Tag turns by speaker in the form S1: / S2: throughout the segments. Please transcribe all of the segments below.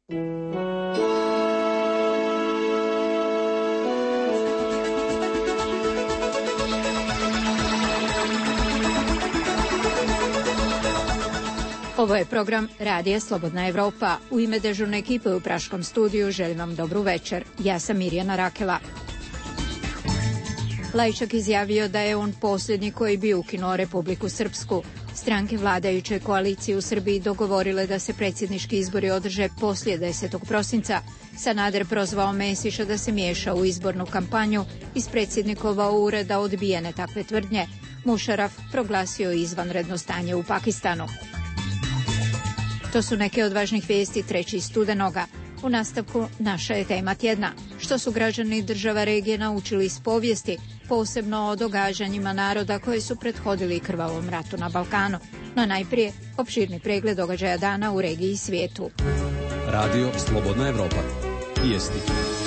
S1: Ovo je program Radija Slobodna Evropa. U ime dežurne ekipe u Praškom studiju želim vam dobru večer. Ja sam Mirjana Rakela. Lajčak izjavio da je on posljednji koji bi ukinuo Republiku Srpsku. Stranke vladajuće koalicije u Srbiji dogovorile da se predsjednički izbori održe poslije 10. prosinca. Sanader prozvao Mesića da se miješa u izbornu kampanju. Iz predsjednikova ureda odbijene takve tvrdnje. Mušaraf proglasio izvanredno stanje u Pakistanu. To su neke od važnih vijesti 3. studenoga. U nastavku naša je tema tjedna. Što su građani država regije naučili iz povijesti, posebno o događanjima naroda koji su prethodili krvavom ratu na Balkanu. No najprije, opširni pregled događaja dana u regiji i svijetu.
S2: Radio Slobodna Evropa. Vijesti.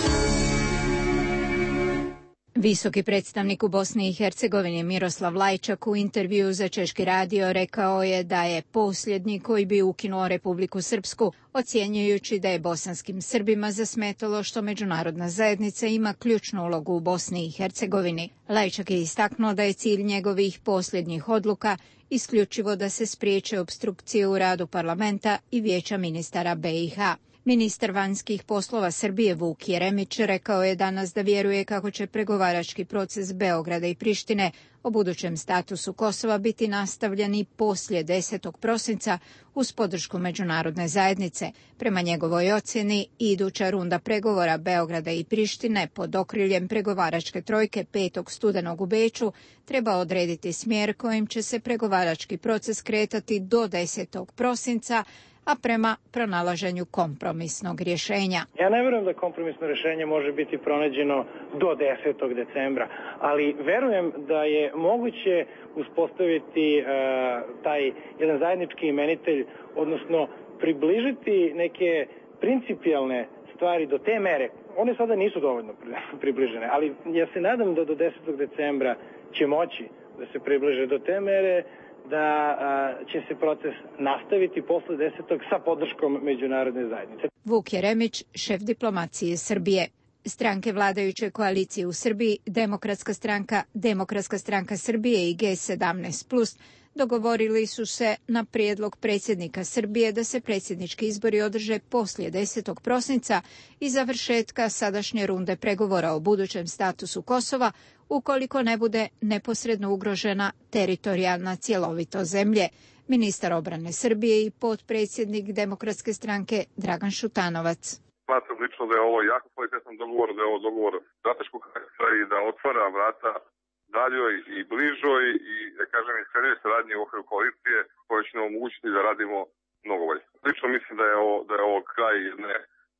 S1: Visoki predstavnik u Bosni i Hercegovini Miroslav Lajčak u intervjuu za Češki radio rekao je da je posljednji koji bi ukinuo Republiku Srpsku, ocjenjujući da je bosanskim Srbima zasmetalo što međunarodna zajednica ima ključnu ulogu u Bosni i Hercegovini. Lajčak je istaknuo da je cilj njegovih posljednjih odluka isključivo da se spriječe opstrukcije u radu parlamenta i vijeća ministara BiH. Ministar vanjskih poslova Srbije Vuk Jeremić rekao je danas da vjeruje kako će pregovarački proces Beograda i Prištine o budućem statusu Kosova biti nastavljen i poslije 10. prosinca uz podršku međunarodne zajednice. Prema njegovoj ocjeni, iduća runda pregovora Beograda i Prištine pod okriljem pregovaračke trojke 5. studenog u Beču treba odrediti smjer kojim će se pregovarački proces kretati do 10. prosinca, a prema pronalaženju kompromisnog rješenja.
S3: Ja ne vjerujem da kompromisno rješenje može biti pronađeno do 10. decembra, ali verujem da je moguće uspostaviti taj jedan zajednički imenitelj, odnosno približiti neke principijelne stvari do te mere. One sada nisu dovoljno približene, ali ja se nadam da do 10. decembra će moći da se približe do te mere da će se proces nastaviti posle 10. sa podrškom međunarodne zajednice.
S1: Vuk Jeremić, šef diplomacije Srbije. Stranke vladajuće koalicije u Srbiji, Demokratska stranka Srbije i G17+, dogovorili su se na prijedlog predsjednika Srbije da se predsjednički izbori održe poslije 10. prosinca i završetka sadašnje runde pregovora o budućem statusu Kosova, ukoliko ne bude neposredno ugrožena teritorijalna cjelovitost zemlje. Ministar obrane Srbije i potpredsjednik Demokratske stranke Dragan Šutanovac.
S4: Smatram lično da je ovo jako kvalitetan dogovor, da je ovo dogovor strateškog karaktera i da otvara vrata daljoj i bližoj i, da kažem, iskrenjoj saradnji u okviru koalicije koje će nam omogućiti da radimo mnogo bolje. Lično mislim da je ovo kraj jedne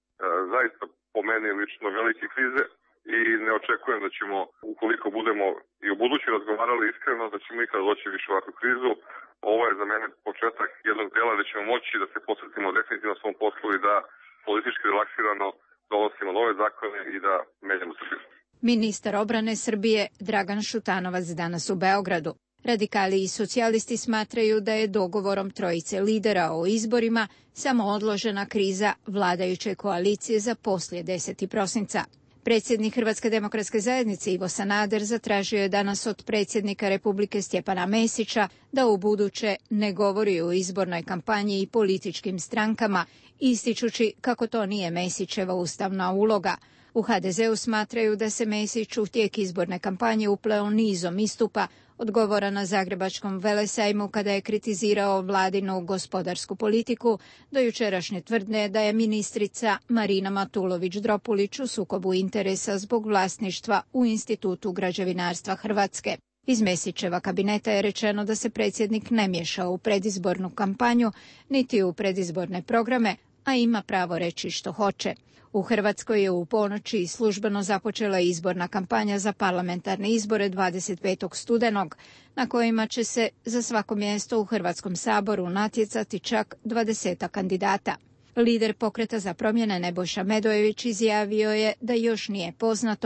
S4: zaista po meni lično velike krize i ne očekujem da ćemo, ukoliko budemo i u budući razgovarali iskreno, da ćemo ikada doći više ovakvu krizu. Ovo je za mene početak jednog dela da ćemo moći da se posvetimo definitivno svom poslu i da politički relaksirano donosimo nove zakone i da menjamo Srbiju.
S1: Ministar obrane Srbije Dragan Šutanovac danas u Beogradu. Radikali i socijalisti smatraju da je dogovorom trojice lidera o izborima samo odložena kriza vladajuće koalicije za poslije 10. prosinca. Predsjednik Hrvatske demokratske zajednice Ivo Sanader zatražio je danas od predsjednika Republike Stjepana Mesića da ubuduće ne govori o izbornoj kampanji i političkim strankama, ističući kako to nije Mesićeva ustavna uloga. U HDZ-u smatraju da se Mesić u tijek izborne kampanje upleo nizom istupa, odgovora na Zagrebačkom velesajmu kada je kritizirao vladinu gospodarsku politiku, do jučerašnje tvrdnje da je ministrica Marina Matulović-Dropulić u sukobu interesa zbog vlasništva u Institutu građevinarstva Hrvatske. Iz Mesićeva kabineta je rečeno da se predsjednik ne miješa u predizbornu kampanju, niti u predizborne programe, a ima pravo reći što hoće. U Hrvatskoj je u ponoći službeno započela izborna kampanja za parlamentarne izbore 25. studenog, na kojima će se za svako mjesto u Hrvatskom saboru natjecati čak 20 kandidata. Lider Pokreta za promjene Nebojša Medojević izjavio je da još nije poznato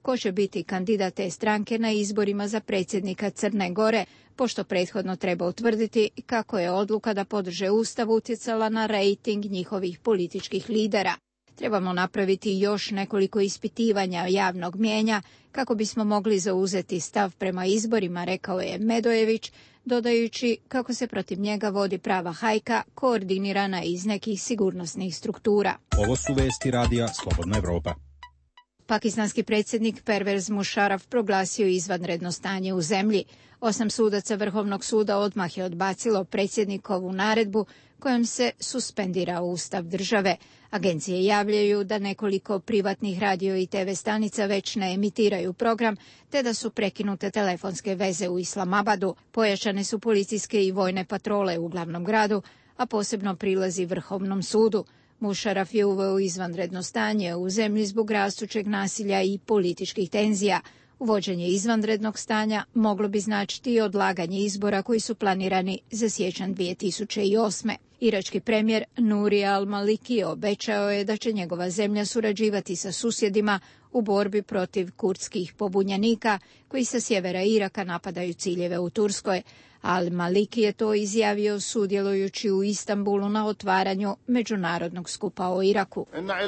S1: ko će biti kandidat te stranke na izborima za predsjednika Crne Gore, pošto prethodno treba utvrditi kako je odluka da podrže Ustav utjecala na rejting njihovih političkih lidera. Trebamo napraviti još nekoliko ispitivanja javnog mijenja kako bismo mogli zauzeti stav prema izborima, rekao je Medojević, dodajući kako se protiv njega vodi prava hajka koordinirana iz nekih sigurnosnih struktura.
S2: Ovo su vesti radija Slobodna Evropa.
S1: Pakistanski predsjednik Pervez Musharraf proglasio izvanredno stanje u zemlji. 8 sudaca Vrhovnog suda odmah je odbacilo predsjednikovu naredbu kojom se suspendira ustav države. Agencije javljaju da nekoliko privatnih radio i TV stanica već ne emitiraju program, te da su prekinute telefonske veze u Islamabadu. Pojačane su policijske i vojne patrole u glavnom gradu, a posebno prilazi Vrhovnom sudu. Musharraf je uveo izvanredno stanje u zemlji zbog rastućeg nasilja i političkih tenzija. Uvođenje izvanrednog stanja moglo bi značiti i odlaganje izbora koji su planirani za siječanj 2008. Irački premijer Nuri al-Maliki obećao je da će njegova zemlja surađivati sa susjedima u borbi protiv kurdskih pobunjenika koji sa sjevera Iraka napadaju ciljeve u Turskoj. Al-Maliki je to izjavio sudjelujući u Istanbulu na otvaranju međunarodnog skupa o Iraku.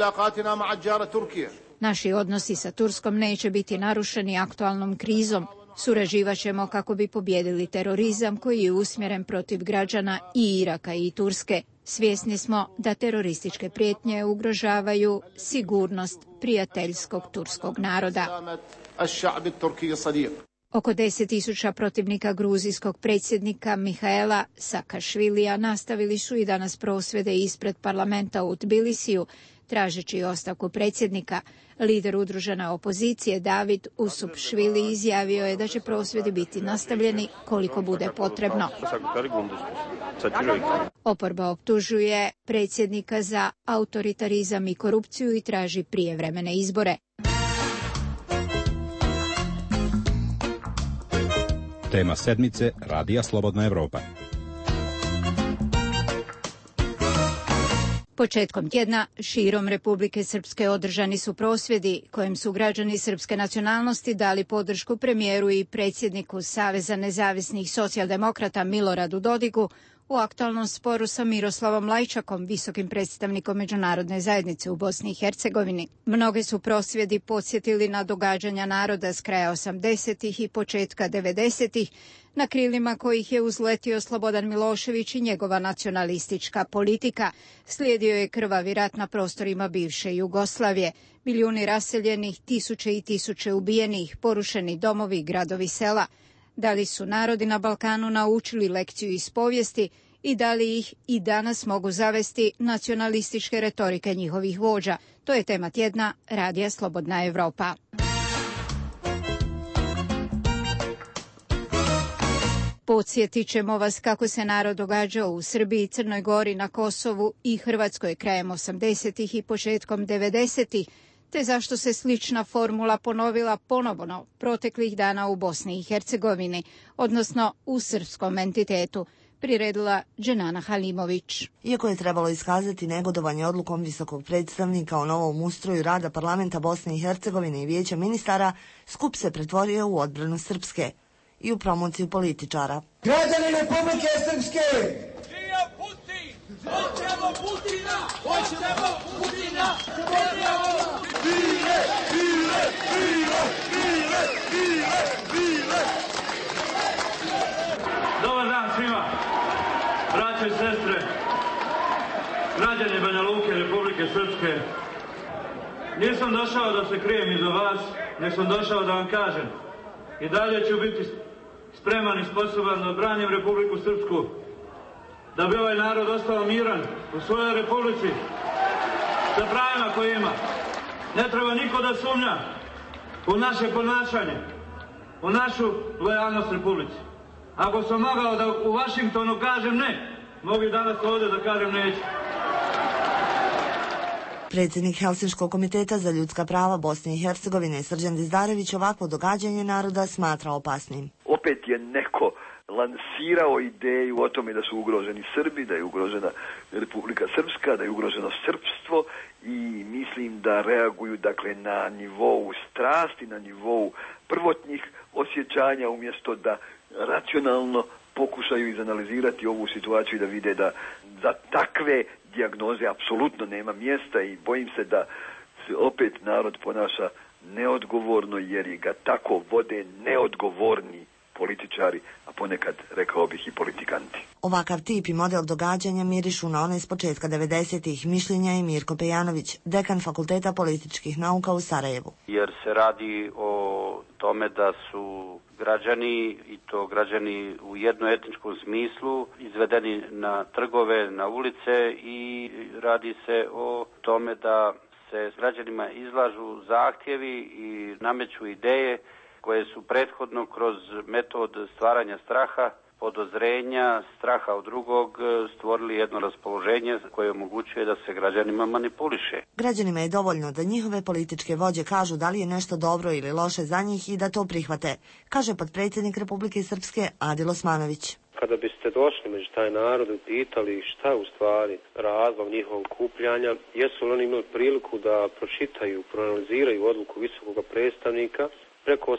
S1: Naši odnosi sa Turskom neće biti narušeni aktualnom krizom. Surađivat ćemo kako bi pobijedili terorizam koji je usmjeren protiv građana i Iraka i Turske. Svjesni smo da terorističke prijetnje ugrožavaju sigurnost prijateljskog turskog naroda. Oko 10.000 protivnika gruzijskog predsjednika Mihaela Saakašvilija nastavili su i danas prosvjede ispred parlamenta u Tbilisiju, tražeći ostavku predsjednika. Lider udružene opozicije David Usupšvili izjavio je da će prosvjedi biti nastavljeni koliko bude potrebno. Oporba optužuje predsjednika za autoritarizam i korupciju i traži prijevremene izbore.
S2: Tema sedmice Radija Slobodna Evropa.
S1: Početkom tjedna širom Republike Srpske održani su prosvjedi kojim su građani srpske nacionalnosti dali podršku premijeru i predsjedniku Saveza nezavisnih socijaldemokrata Miloradu Dodigu u aktualnom sporu sa Miroslavom Lajčakom, visokim predstavnikom međunarodne zajednice u Bosni i Hercegovini. Mnoge su prosvjedi podsjetili na događanja naroda s kraja 80. i početka 90. na krilima kojih je uzletio Slobodan Milošević i njegova nacionalistička politika. Slijedio je krvavi rat na prostorima bivše Jugoslavije. Milijuni raseljenih, tisuće i tisuće ubijenih, porušeni domovi, gradovi, sela. Da li su narodi na Balkanu naučili lekciju iz povijesti i da li ih i danas mogu zavesti nacionalističke retorike njihovih vođa? To je tema tjedna Radija Slobodna Evropa. Podsjetit ćemo vas kako se narod događao u Srbiji, Crnoj Gori, na Kosovu i Hrvatskoj krajem 80. i početkom 90. te zašto se slična formula ponovila ponovno proteklih dana u Bosni i Hercegovini, odnosno u srpskom entitetu, priredila Dženana Halimović.
S5: Iako je trebalo iskazati negodovanje odlukom visokog predstavnika o novom ustroju rada parlamenta Bosne i Hercegovine i vijeća ministara, skup se pretvorio u odbranu Srpske i u promociju političara.
S6: Građani Republike Srpske!
S7: Živio Putin! Hoćemo Putina! Hoćemo Putina! Bile!
S8: Dobar dan svima, braće i sestre, građani Banja Luke, Republike Srpske. Nisam došao da se krijem iza vas, nek sam došao da vam kažem. I dalje ću biti spreman i sposoban da branim Republiku Srpsku, da bi ovaj narod ostao miran u svojoj republici, sa pravima koje ima. Ne treba niko da sumnja u naše ponašanje, u našu lojalnost Republici. Ako sam mogao da u Vašingtonu kažem ne, mogu i danas ovdje da kažem neću.
S5: Predsjednik Helsinškog komiteta za ljudska prava Bosne i Hercegovine Srđan Dizdarević ovakvo događanje naroda smatra opasnim.
S9: Opet je neko lansirao ideju o tome da su ugroženi Srbi, da je ugrožena Republika Srpska, da je ugroženo srpstvo i mislim da reaguju dakle na nivou strasti, na nivou prvotnih osjećanja, umjesto da racionalno pokušaju izanalizirati ovu situaciju i da vide da za takve dijagnoze apsolutno nema mjesta i bojim se da se opet narod ponaša neodgovorno jer ga tako vode neodgovorni političari, a ponekad, rekao bih, i politikanti.
S5: Ovakav tip i model događanja mirišu na one s početka 90-ih, mišljenja je Mirko Pejanović, dekan Fakulteta političkih nauka u Sarajevu.
S10: Jer se radi o tome da su građani, i to građani u jednoetničkom smislu, izvedeni na trgove, na ulice i radi se o tome da se građanima izlažu zahtjevi i nameću ideje koje su prethodno kroz metod stvaranja straha, podozrenja, straha od drugog stvorili jedno raspoloženje koje omogućuje da se građanima manipuliše.
S5: Građanima je dovoljno da njihove političke vođe kažu da li je nešto dobro ili loše za njih i da to prihvate, kaže potpredsjednik Republike Srpske Adil Osmanović.
S11: Kada biste došli među taj narod i pitali šta je u stvari razlog njihovog okupljanja, jesu li oni imali priliku da pročitaju, proanaliziraju odluku visokog predstavnika, preko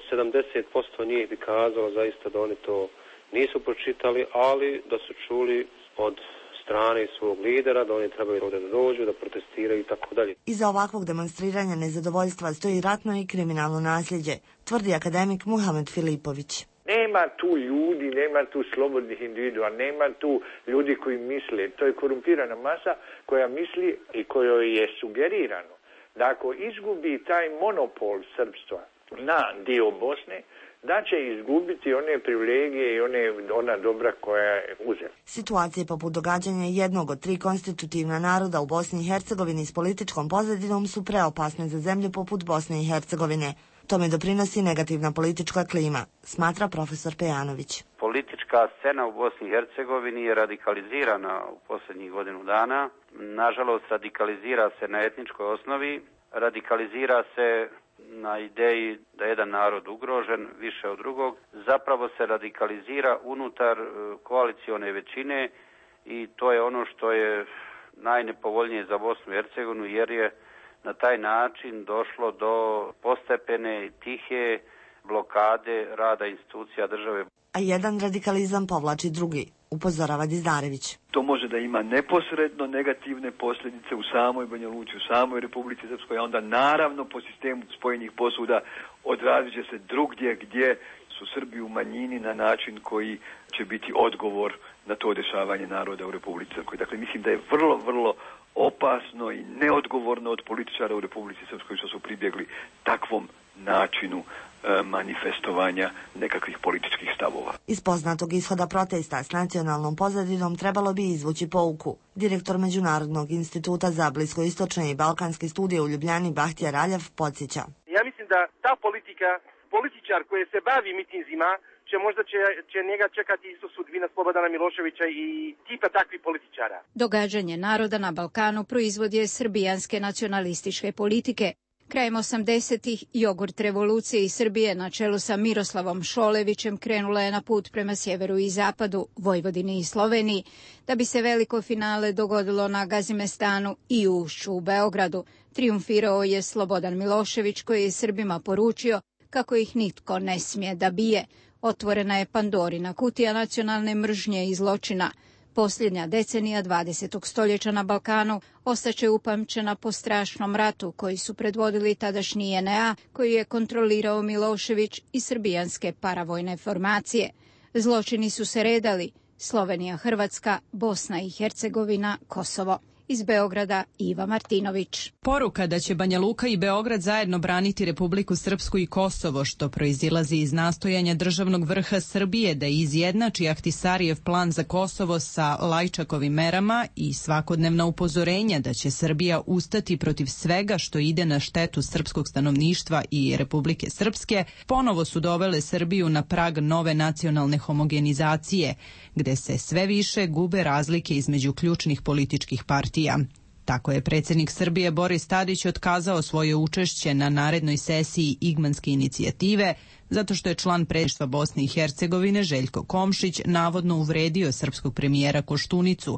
S11: 70% njih bi kazalo zaista da oni to nisu pročitali, ali da su čuli od strane svog lidera da oni trebaju ovdje da dođu, da protestiraju i tako dalje.
S5: Iza ovakvog demonstriranja nezadovoljstva stoji ratno i kriminalno nasljeđe, tvrdi akademik Muhamed Filipović.
S12: Nema tu ljudi, nema tu slobodnih individua, nema tu ljudi koji misle. To je korumpirana masa koja misli i kojoj je sugerirano da ako izgubi taj monopol srpstva na dio Bosne, da će izgubiti one privilegije i ona dobra koja je uzela.
S5: Situacije poput događanja jednog od 3 konstitutivna naroda u Bosni i Hercegovini s političkom pozadinom su preopasne za zemlje poput Bosne i Hercegovine. Tome doprinosi negativna politička klima, smatra profesor Pejanović.
S10: Politička scena u Bosni i Hercegovini je radikalizirana u posljednjih godinu dana. Nažalost, radikalizira se na etničkoj osnovi, radikalizira se na ideji da je jedan narod ugrožen više od drugog. Zapravo se radikalizira unutar koalicione većine i to je ono što je najnepovoljnije za Bosnu i Hercegovinu, jer je na taj način došlo do postepene i tihe blokade rada institucija države.
S5: A jedan radikalizam povlači drugi, upozorava Dizdarević.
S9: To može da ima neposredno negativne posljedice u samoj Banja Luci, u samoj Republici Srpskoj, a onda naravno po sistemu spojenih posuda odrazit će se drugdje gdje su Srbi u manjini na način koji će biti odgovor na to dešavanje naroda u Republici Srpskoj. Dakle, mislim da je vrlo, vrlo opasno i neodgovorno od političara u Republici Srpskoj što su pribjegli takvom načinu manifestovanja nekakvih političkih stavova.
S5: Iz poznatog ishoda protesta s nacionalnom pozadinom trebalo bi izvući pouku. Direktor Međunarodnog instituta za bliskoistočne i balkanske studije u Ljubljani Bahtija Raljev podsjeća.
S13: Ja mislim da ta političar koji se bavi mitinzima, možda će njega čekati isto sudbina Slobodana Miloševića i tipa takvih političara.
S1: Događanje naroda na Balkanu proizvod je srbijanske nacionalističke politike. Krajem 80-ih jogurt revolucije iz Srbije na čelu sa Miroslavom Šolevićem krenula je na put prema sjeveru i zapadu, Vojvodini i Sloveniji, da bi se veliko finale dogodilo na Gazimestanu i Ušću u Beogradu. Trijumfirao je Slobodan Milošević koji je Srbima poručio kako ih nitko ne smije da bije. Otvorena je Pandorina kutija nacionalne mržnje i zločina. Posljednja decenija 20. stoljeća na Balkanu ostaće upamćena po strašnom ratu koji su predvodili tadašnji JNA, koji je kontrolirao Milošević i srbijanske paravojne formacije. Zločini su se redali: Slovenija, Hrvatska, Bosna i Hercegovina, Kosovo. Iz Beograda Iva Martinović.
S14: Poruka da će Banja Luka i Beograd zajedno braniti Republiku Srpsku i Kosovo, što proizilazi iz nastojanja državnog vrha Srbije da izjednači Ahtisarijev plan za Kosovo sa Lajčakovim merama i svakodnevna upozorenja da će Srbija ustati protiv svega što ide na štetu srpskog stanovništva i Republike Srpske, ponovo su dovele Srbiju na prag nove nacionalne homogenizacije, gde se sve više gube razlike između ključnih političkih partija. Tako je predsjednik Srbije Boris Tadić otkazao svoje učešće na narednoj sesiji Igmanske inicijative zato što je član predsjedništva Bosne i Hercegovine Željko Komšić navodno uvredio srpskog premijera Koštunicu,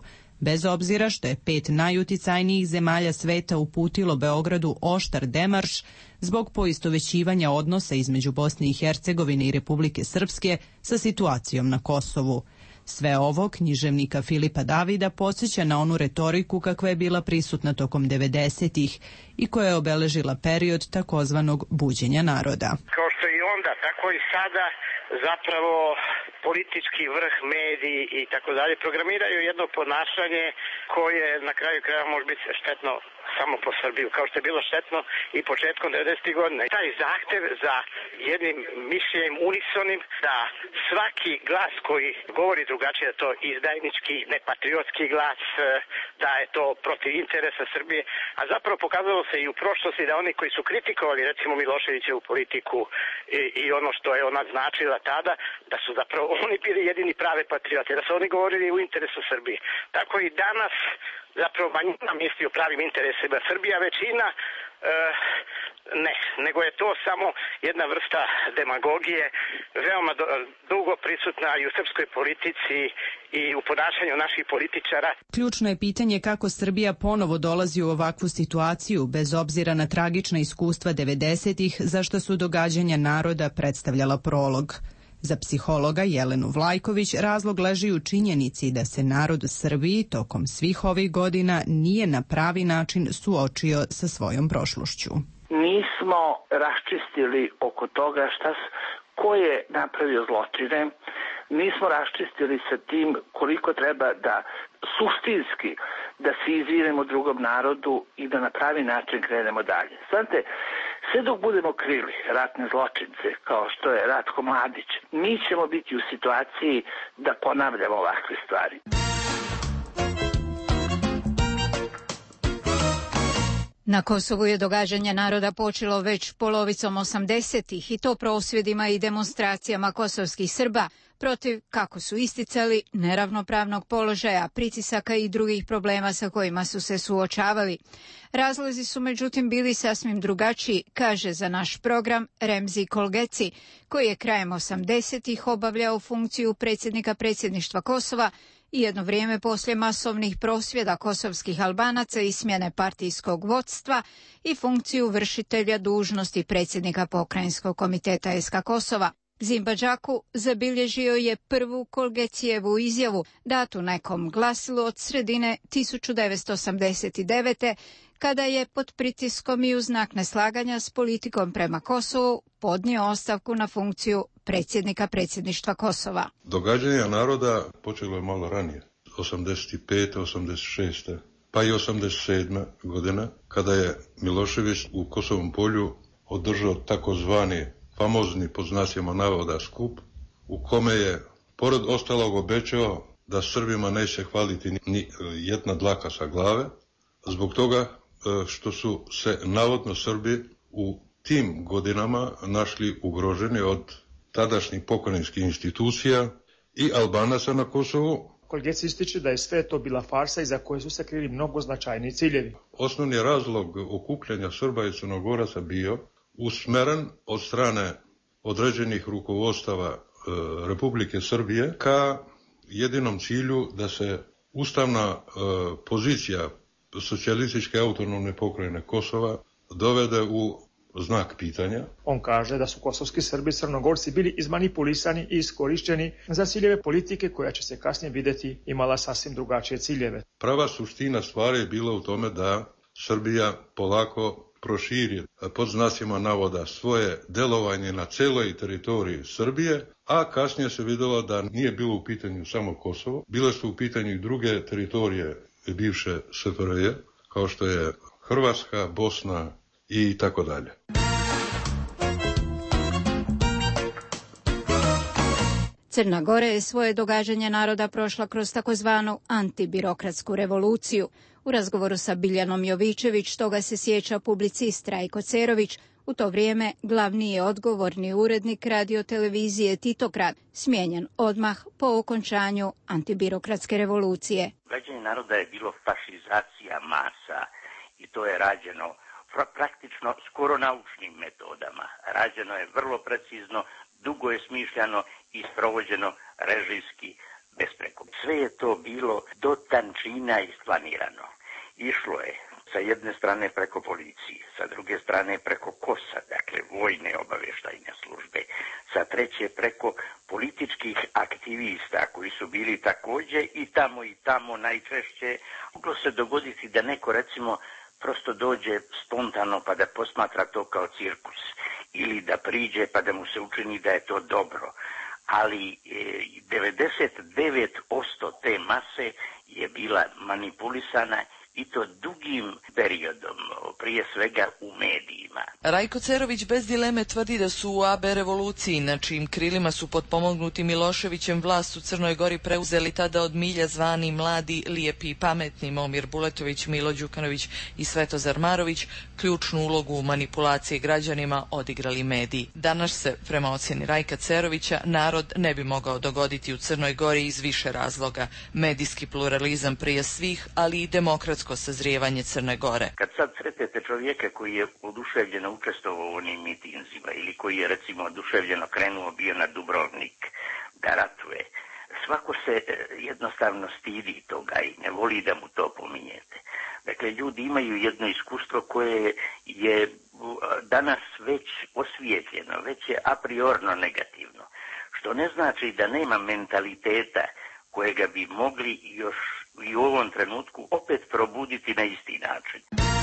S14: bez obzira što je 5 najuticajnijih zemalja sveta uputilo Beogradu oštar demarš zbog poistovećivanja odnosa između Bosne i Hercegovine i Republike Srpske sa situacijom na Kosovu. Sve ovo književnika Filipa Davida podsjeća na onu retoriku kakva je bila prisutna tokom 90-ih i koja je obeležila period takozvanog buđenja naroda.
S15: Kao što i onda, tako i sada zapravo politički vrh, mediji i tako dalje programiraju jedno ponašanje koje na kraju kraja može biti štetno samo po Srbiju, kao što je bilo štetno i početkom 90. godina. Taj zahtev za jednim mišljenjem unisonim da svaki glas koji govori drugačije, da to izdajnički, nepatriotski glas, da je to protiv interesa Srbije, a zapravo pokazalo se i u prošlosti da oni koji su kritikovali recimo Miloševićevu politiku i ono što je ona značila tada, da su zapravo oni bili jedini prave patriote, da su oni govorili u interesu Srbije. Tako i danas zapravo manjina misli o pravim interesima Srbija, većina ne, nego je to samo jedna vrsta demagogije, veoma dugo prisutna i u srpskoj politici i u ponašanju naših političara.
S14: Ključno je pitanje kako Srbija ponovo dolazi u ovakvu situaciju, bez obzira na tragična iskustva 90-ih, za što su događanja naroda predstavljala prolog. Za psihologa Jelenu Vlajković razlog leži u činjenici da se narod u Srbiji tokom svih ovih godina nije na pravi način suočio sa svojom prošlošću.
S16: Nismo raščistili oko toga ko je napravio zločine, nismo raščistili sa tim koliko treba da suštinski da se izvinemo drugom narodu i da na pravi način krenemo dalje. Znate, sve dok budemo krili ratne zločince, kao što je Ratko Mladić, mi ćemo biti u situaciji da ponavljamo ovakve stvari.
S1: Na Kosovu je događanje naroda počelo već polovicom 80-ih i to prosvjedima i demonstracijama kosovskih Srba protiv, kako su isticali, neravnopravnog položaja, pritisaka i drugih problema sa kojima su se suočavali. Razlozi su međutim bili sasvim drugačiji, kaže za naš program Remzi Kolgeci, koji je krajem 80-ih obavljao funkciju predsjednika predsjedništva Kosova i jedno vrijeme poslije masovnih prosvjeda kosovskih Albanaca i smjene partijskog vodstva i funkciju vršitelja dužnosti predsjednika pokrajinskog komiteta SK Kosova. Zimbadžaku zabilježio je prvu Kolgecijevu izjavu datu nekom glasilu od sredine 1989. kada je pod pritiskom i u znak neslaganja s politikom prema Kosovu podnio ostavku na funkciju predsjednika predsjedništva Kosova.
S17: Događanja naroda počelo je malo ranije, 85. 86. pa i 87. godina, kada je Milošević u Kosovom polju održao takozvani famozni, pod znacima navoda, skup, u kome je pored ostalog obećao da Srbima neće hvaliti ni jedna dlaka sa glave, zbog toga što su se navodno Srbi u tim godinama našli ugroženi od tadašnjih pokrajinskih institucija i Albanaca na Kosovu.
S18: Kolgeci ističe da je sve to bila farsa iza koje su se krili mnogo značajni ciljevi.
S17: Osnovni razlog okupljanja Srba i Crnogoraca bio usmeren od strane određenih rukovodstava Republike Srbije ka jedinom cilju da se ustavna pozicija socijalističke autonomne pokrajine Kosova dovede u znak pitanja.
S18: On kaže da su kosovski Srbi i Crnogorci bili izmanipulisani i iskorišćeni za ciljeve politike koja će se kasnije vidjeti imala sasvim drugačije ciljeve.
S17: Prava suština stvari je bila u tome da Srbija polako proširi, pod znacima navoda, svoje delovanje na celoj teritoriji Srbije, a kasnije se vidjelo da nije bilo u pitanju samo Kosovo, bile su u pitanju i druge teritorije bivše SFRJ, kao što je Hrvatska, Bosna i tako dalje.
S1: Crna Gora je svoje događanje naroda prošla kroz takozvanu antibirokratsku revoluciju. U razgovoru sa Biljanom Jovičević, toga se sjeća publicist Rajko Cerović, u to vrijeme glavni je odgovorni urednik radiotelevizije Titokrad, smijenjen odmah po okončanju antibirokratske revolucije.
S19: Događanje naroda je bilo fašizacija masa i to je rađeno praktično skoro naučnim metodama. Rađeno je vrlo precizno, dugo je smišljano i sprovođeno režijski besprekorno. sve je to bilo do tančina isplanirano. Išlo je sa jedne strane preko policije, sa druge strane preko KOS-a, dakle vojne obavještajne službe, sa treće preko političkih aktivista koji su bili također i tamo najčešće. Moglo se dogoditi da neko recimo prosto dođe spontano pa da posmatra to kao cirkus ili da priđe pa da mu se učini da je to dobro. Ali 99% te mase je bila manipulisana i to dugim periodom, prije svega u medijima.
S20: Rajko Cerović bez dileme tvrdi da su u AB revoluciji, na čijim krilima su potpomognuti Miloševićem vlast u Crnoj Gori preuzeli tada od milja zvani mladi, lijepi i pametni Momir Buletović, Milo Đukanović i Svetozar Marović, ključnu ulogu u manipulaciji građanima odigrali mediji. Danas se, prema ocjeni Rajka Cerovića, narod ne bi mogao dogoditi u Crnoj Gori iz više razloga. Medijski pluralizam prije svih, ali i demokratsko sazrijevanje Crne Gore.
S19: Kad sad sretete čovjeka koji je oduševljeno učestvovao u onim mitinzima ili koji je recimo oduševljeno krenuo bio na Dubrovnik da ratuje, svako se jednostavno stidi toga i ne voli da mu to pominjete. Dakle, ljudi imaju jedno iskustvo koje je danas već osvijetljeno, već je a priorno negativno, što ne znači da nema mentaliteta kojega bi mogli još i u ovom trenutku opet probuditi na isti način.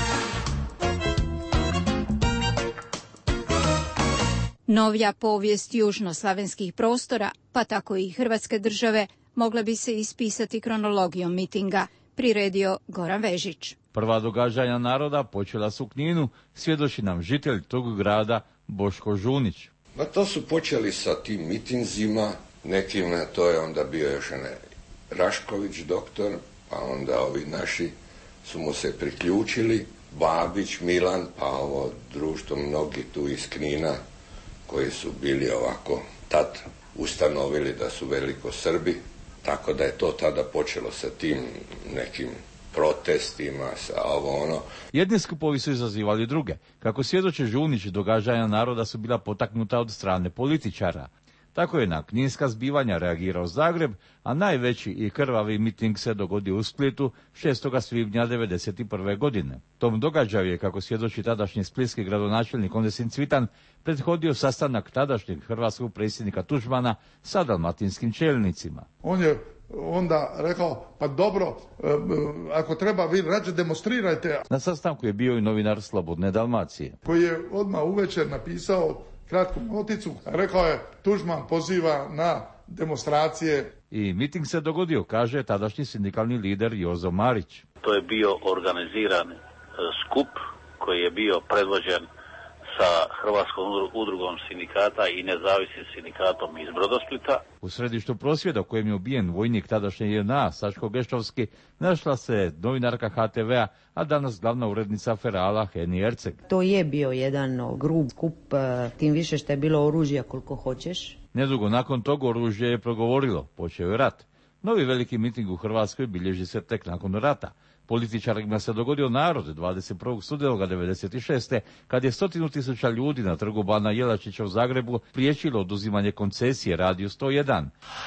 S1: Novija povijest južnoslavenskih prostora, pa tako i Hrvatske države, mogla bi se ispisati kronologijom mitinga, priredio Goran Vežić.
S21: Prva događanja naroda počela su u Kninu, svjedoči nam žitelj tog grada Boško Žunić.
S22: Ma to su počeli sa tim mitinzima, nekima to je onda bio još Rašković doktor, pa onda ovi naši su mu se priključili, Babić, Milan, pa ovo društvo mnogi tu iz Knina koji su bili ovako tad ustanovili da su veliko Srbi, tako da je to tada počelo sa tim nekim protestima, sa ovo ono.
S21: Jedni skupovi su izazivali druge. Kako svjedoče Žunić, događanja naroda su bila potaknuta od strane političara. Tako je na kninska zbivanja reagirao Zagreb, a najveći i krvavi miting se dogodio u Splitu 6. svibnja 1991. godine. Tom događaju je, kako svjedoči tadašnji splitski gradonačelnik Ondesin Cvitan, prethodio sastanak tadašnjeg hrvatskog predsjednika Tuđmana sa dalmatinskim čelnicima.
S23: On je onda rekao, pa dobro, ako treba vi rađe demonstrirajte.
S21: Na sastanku je bio i novinar Slobodne Dalmacije,
S23: koji je odmah uvečer napisao kratku noticu, rekao je Tuđman poziva na demonstracije.
S21: I miting se dogodio, kaže tadašnji sindikalni lider Jozo Marić.
S24: To je bio organiziran skup koji je bio predvođen sa Hrvatskom udrugom sindikata i nezavisnim sindikatom iz Brodosplita.
S21: U središtu prosvjeda, kojem je ubijen vojnik tadašnje JNA Saško Geštovski, našla se novinarka HTV-a, a danas glavna urednica Ferala Heni Erceg.
S25: To je bio jedan grub skup, tim više što je bilo oružja koliko hoćeš.
S21: Nedugo nakon toga oružje je progovorilo, počeo je rat. Novi veliki miting u Hrvatskoj bilježi se tek nakon rata. Političarima se dogodio narod 21. studenoga 1996. kad je 100.000 ljudi na trgu Bana Jelačića u Zagrebu priječilo oduzimanje koncesije Radiju 101.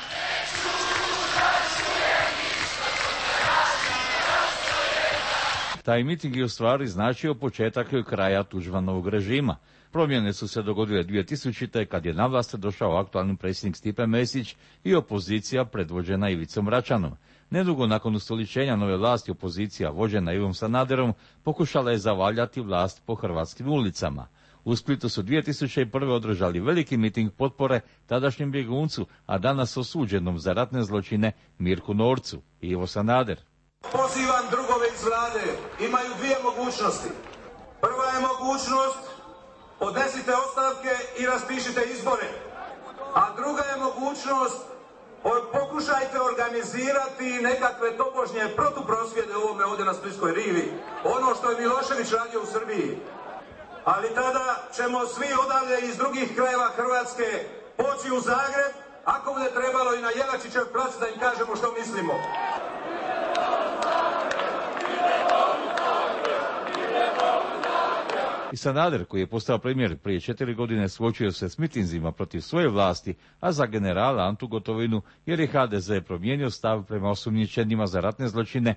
S21: Taj miting je u stvari značio početak kraja Tuđmanovog režima. Promjene su se dogodile 2000. kad je na vlast došao aktualni predsjednik Stipe Mesić i opozicija predvođena Ivicom Račanom. Nedugo nakon ustoličenja nove vlasti opozicija vođena Ivom Sanaderom pokušala je zavaljati vlast po hrvatskim ulicama. U Splitu su 2001. održali veliki miting potpore tadašnjem bjeguncu, a danas osuđenom za ratne zločine Mirku Norcu. Ivo Sanader.
S6: Pozivam drugove iz vlade, imaju dvije mogućnosti. Prva je mogućnost, podnesite ostavke i raspišite izbore. A druga je mogućnost, pokušajte organizirati nekakve tobožnje protuprosvjede ovome ovdje na Splitskoj rivi. Ono što je Milošević radio u Srbiji. Ali tada ćemo svi odavde iz drugih krajeva Hrvatske poći u Zagreb, ako bude trebalo i na Jelačićev plac da im kažemo što mislimo.
S21: I Sanader, koji je postao premijer prije 4 godine, suočio se s mitinzima protiv svoje vlasti, a za generala Antu Gotovinu, jer je HDZ promijenio stav prema osumnjičenima za ratne zločine.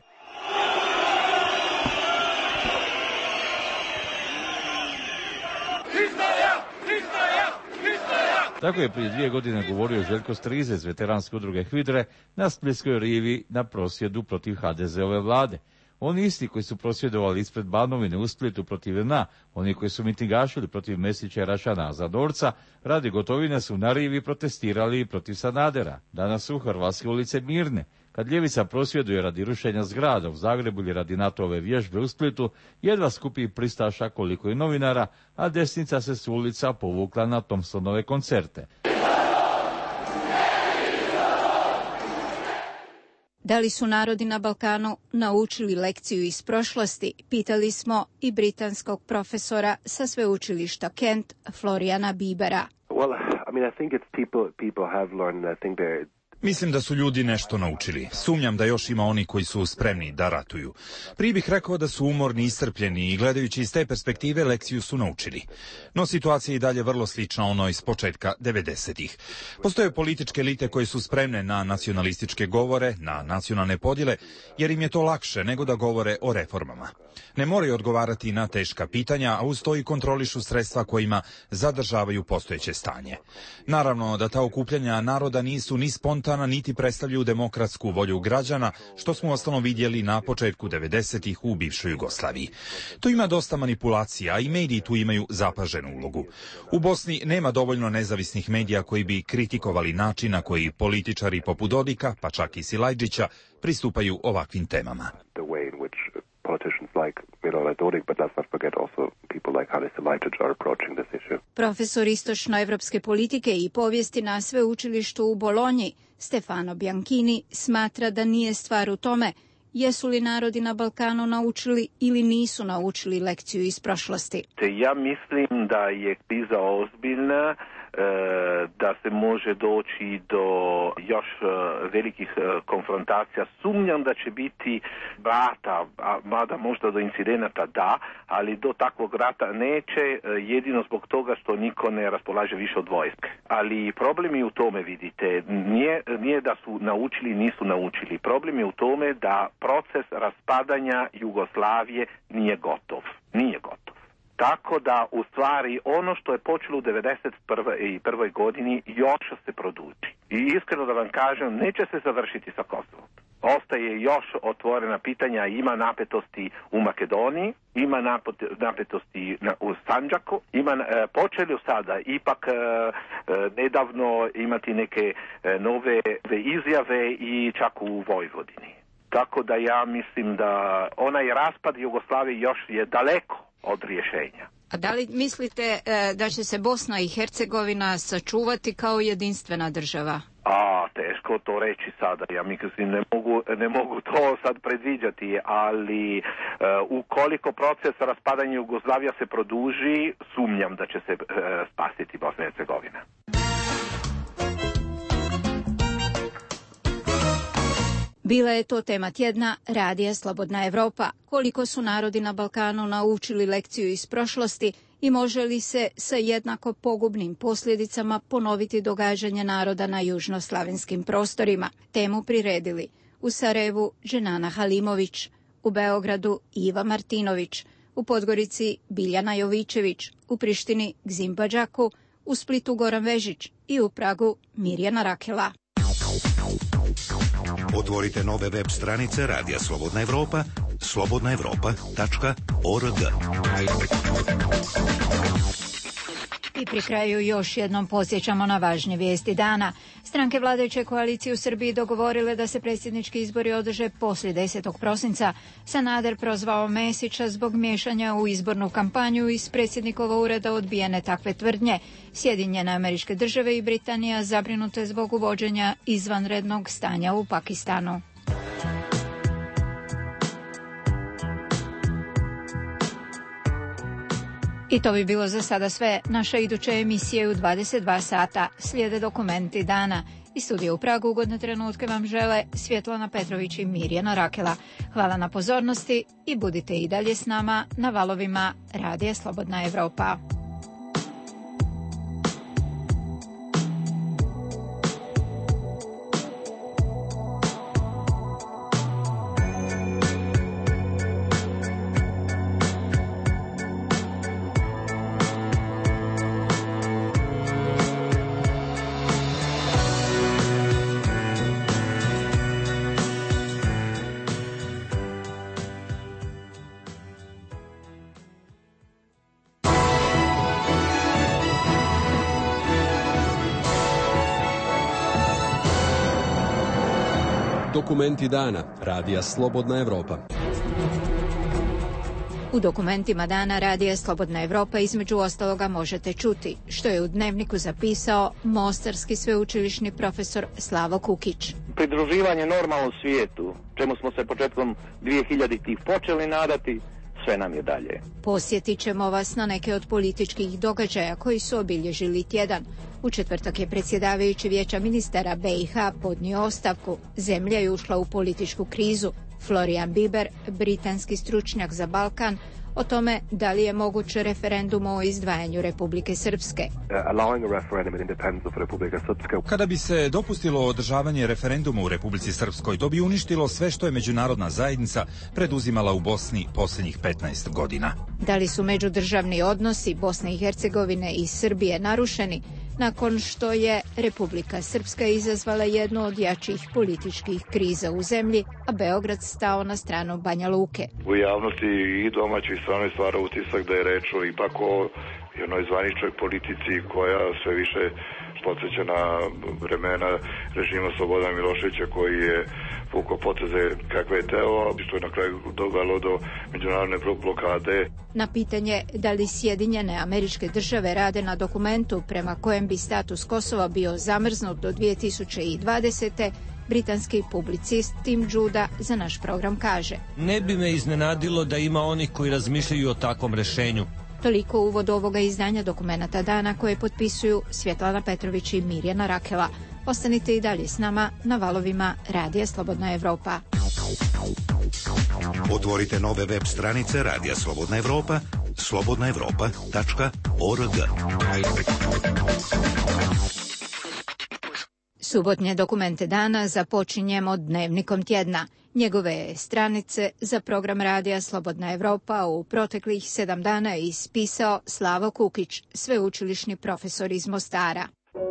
S21: Tako je prije 2 godine govorio Željko Strize iz veteranske udruge HVIDRE na Splitskoj rivi na prosvjedu protiv HDZ-ove vlade. Oni isti koji su prosvjedovali ispred Banovine u Splitu protiv NA, oni koji su mitingašili protiv Mesića i Rašana Zadorca, radi Gotovine su na rivi protestirali protiv Sanadera. Danas su hrvatske ulice mirne. Kad ljevica prosvjeduje radi rušenja zgrada u Zagrebu ili radi NATO-ove vježbe u Splitu, jedva skupi pristaša koliko i novinara, a desnica se s ulica povukla na Thompsonove koncerte.
S1: Da li su narodi na Balkanu naučili lekciju iz prošlosti, pitali smo i britanskog profesora sa sveučilišta Kent, Florijana Bibera.
S2: Mislim da su ljudi nešto naučili. Sumnjam da još ima oni koji su spremni da ratuju. Prije bih rekao da su umorni i iscrpljeni i gledajući iz te perspektive lekciju su naučili. No situacija je i dalje vrlo slična onoj iz početka 90-ih. Postoje političke elite koje su spremne na nacionalističke govore, na nacionalne podjele, jer im je to lakše nego da govore o reformama. Ne moraju odgovarati na teška pitanja, a uz to i kontrolišu sredstva kojima zadržavaju postojeće stanje. Naravno da ta okupljanja naroda nisu ni spontana, niti predstavljaju demokratsku volju građana, što smo ostalom vidjeli na početku 90-ih u bivšoj Jugoslaviji. Tu ima dosta manipulacija, a i mediji tu imaju zapaženu ulogu. U Bosni nema dovoljno nezavisnih medija koji bi kritikovali način na koji političari poput Dodika, pa čak i Silajđića, pristupaju ovakvim temama.
S1: Profesor istočnoevropske politike i povijesti na sveučilištu u Bolonji, Stefano Bianchini, smatra da nije stvar u tome jesu li narodi na Balkanu naučili ili nisu naučili lekciju iz prošlosti.
S3: Ja mislim da je kriza ozbiljna, da se može doći do još velikih konfrontacija. Sumnjam da će biti rata, mada možda do incidenata da, ali do takvog rata neće, jedino zbog toga što niko ne raspolaže više od vojske. Ali problem je u tome, vidite, nije da su naučili, nisu naučili. Problem je u tome da proces raspadanja Jugoslavije nije gotov. Nije gotov. Tako da, u stvari, ono što je počelo u 1991. godini još se produži. I iskreno da vam kažem, neće se završiti sa Kosovom. Ostaje još otvorena pitanja, ima napetosti u Makedoniji, ima napetosti u Sandžaku, počeli sada ipak nedavno imati neke nove izjave i čak u Vojvodini. Tako da ja mislim da onaj raspad Jugoslavije još je daleko od rješenja.
S1: A da li mislite da će se Bosna i Hercegovina sačuvati kao jedinstvena država?
S3: Teško to reći sada. Ja mislim ne mogu to sad predviđati, ali ukoliko proces raspadanja Jugoslavija se produži, sumnjam da će se spasiti Bosna i Hercegovina.
S1: Bila je to tema tjedna Radija Slobodna Evropa. Koliko su narodi na Balkanu naučili lekciju iz prošlosti i može li se sa jednako pogubnim posljedicama ponoviti događanje naroda na južnoslavenskim prostorima? Temu priredili u Sarajevu Dženana Halimović, u Beogradu Iva Martinović, u Podgorici Biljana Jovičević, u Prištini Gzim Badžaku, u Splitu Goran Vežić i u Pragu Mirjana Rakela.
S4: Otvorite nove web stranice Radija Slobodna Evropa, slobodnaevropa.org.
S1: I pri kraju još jednom podsjećamo na važnje vijesti dana. Stranke vladajuće koalicije u Srbiji dogovorile da se predsjednički izbori održe poslije 10. prosinca. Sanader prozvao Mesića zbog miješanja u izbornu kampanju, iz predsjednikova ureda odbijene takve tvrdnje. Sjedinjene Američke Države i Britanija zabrinute zbog uvođenja izvanrednog stanja u Pakistanu. I to bi bilo za sada sve. Naša iduća emisija je u 22 sata. Slijede dokumenti dana. Iz studija u Pragu ugodne trenutke vam žele Svjetlana Petrović i Mirjana Rakela. Hvala na pozornosti i budite i dalje s nama na valovima Radija Slobodna Evropa.
S7: Dokumenti dana. Radija Slobodna Evropa.
S1: U dokumentima dana Radija Slobodna Evropa između ostaloga možete čuti što je u dnevniku zapisao mostarski sveučilišni profesor Slavo Kukić.
S8: Pridruživanje normalnom svijetu, čemu smo se početkom 2000-ih počeli nadati, sve nam je dalje.
S1: Posjetit ćemo vas na neke od političkih događaja koji su obilježili tjedan. U četvrtak je predsjedavajući Vijeća ministara BiH podnio ostavku. Zemlja je ušla u političku krizu. Florian Biber, britanski stručnjak za Balkan, o tome da li je moguć referendum o izdvajanju Republike Srpske.
S2: Kada bi se dopustilo održavanje referenduma u Republici Srpskoj, to bi uništilo sve što je međunarodna zajednica preduzimala u Bosni posljednjih 15 godina.
S1: Da li su međudržavni odnosi Bosne i Hercegovine i Srbije narušeni nakon što je Republika Srpska izazvala jednu od jačih političkih kriza u zemlji, a Beograd stao na stranu Banja Luke?
S10: U javnosti i domaćoj i stranoj stvara utisak da je reč o ipak o jednoj zvaničnoj politici koja sve više podsjeća na vremena režima Slobodana Miloševića koji je vukao poteze kakve je teo, što je na kraju dovelo do međunarodne blokade.
S1: Na pitanje da li Sjedinjene Američke Države rade na dokumentu prema kojem bi status Kosova bio zamrznut do 2020. britanski publicist Tim Judah za naš program kaže:
S11: Ne bi me iznenadilo da ima onih koji razmišljaju o takvom rešenju.
S1: Toliko uvod ovoga izdanja Dokumenata dana koje potpisuju Svjetlana Petrović i Mirjana Rakela. Ostanite i dalje s nama na valovima Radija Slobodna Evropa.
S4: Otvorite nove web stranice Radija Slobodna Evropa, slobodnaevropa.org.
S1: Subotnje Dokumente dana započinjemo dnevnikom tjedna. Njegove stranice za program Radija Slobodna Evropa u proteklih 7 dana je ispisao Slavo Kukić, sveučilišni profesor iz Mostara.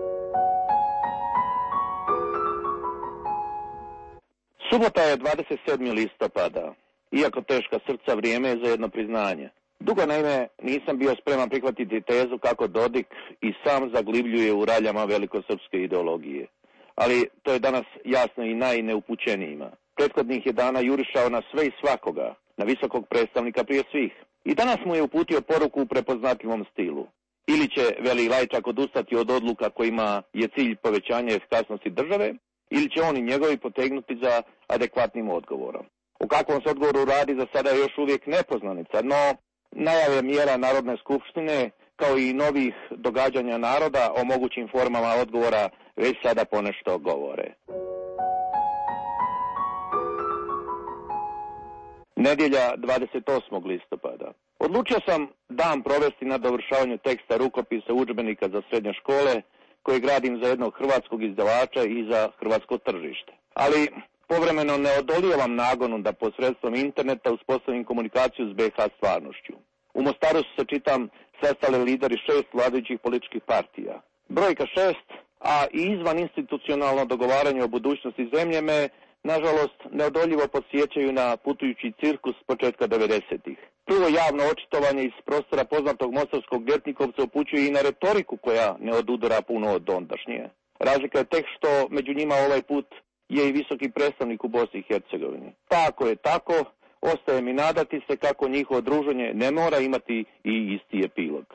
S8: Subota je 27. listopada. Iako teška srca, vrijeme je za jedno priznanje. Dugo naime nisam bio spreman prihvatiti tezu kako Dodik i sam zaglibljuje u raljama velikosrpske ideologije. Ali to je danas jasno i najneupućenijima. Prethodnih je dana jurišao na sve i svakoga, na visokog predstavnika prije svih. I danas mu je uputio poruku u prepoznatljivom stilu. Ili će Veli Lajčak odustati od odluka kojima je cilj povećanja efikasnosti države, ili će on i njegovi potegnuti za adekvatnim odgovorom. O kakvom se odgovoru radi za sada je još uvijek nepoznanica, no najave mjera Narodne skupštine kao i novih događanja naroda o mogućim formama odgovora već sada ponešto govore. Nedjelja 28. listopada. Odlučio sam dan provesti na dovršavanju teksta rukopisa udžbenika za srednje škole koje gradim za jednog hrvatskog izdavača i za hrvatsko tržište. Ali povremeno ne odolijevam nagonu da posredstvom interneta uspostavim komunikaciju s BiH stvarnošću. U Mostaru su se, čitam, sastali lideri 6 vladajućih političkih partija. Brojka 6, a i izvan institucionalno dogovaranje o budućnosti zemlje me, nažalost, neodoljivo podsjećaju na putujući cirkus početka 90-ih. Prvo javno očitovanje iz prostora poznatog mostarskog Ljetnikovca upućuje i na retoriku koja ne odudara puno od ondašnje. Razlika je tek što među njima ovaj put je i visoki predstavnik u Bosni i Hercegovini. Tako je tako, ostaje mi nadati se kako njihovo druženje ne mora imati i isti epilog.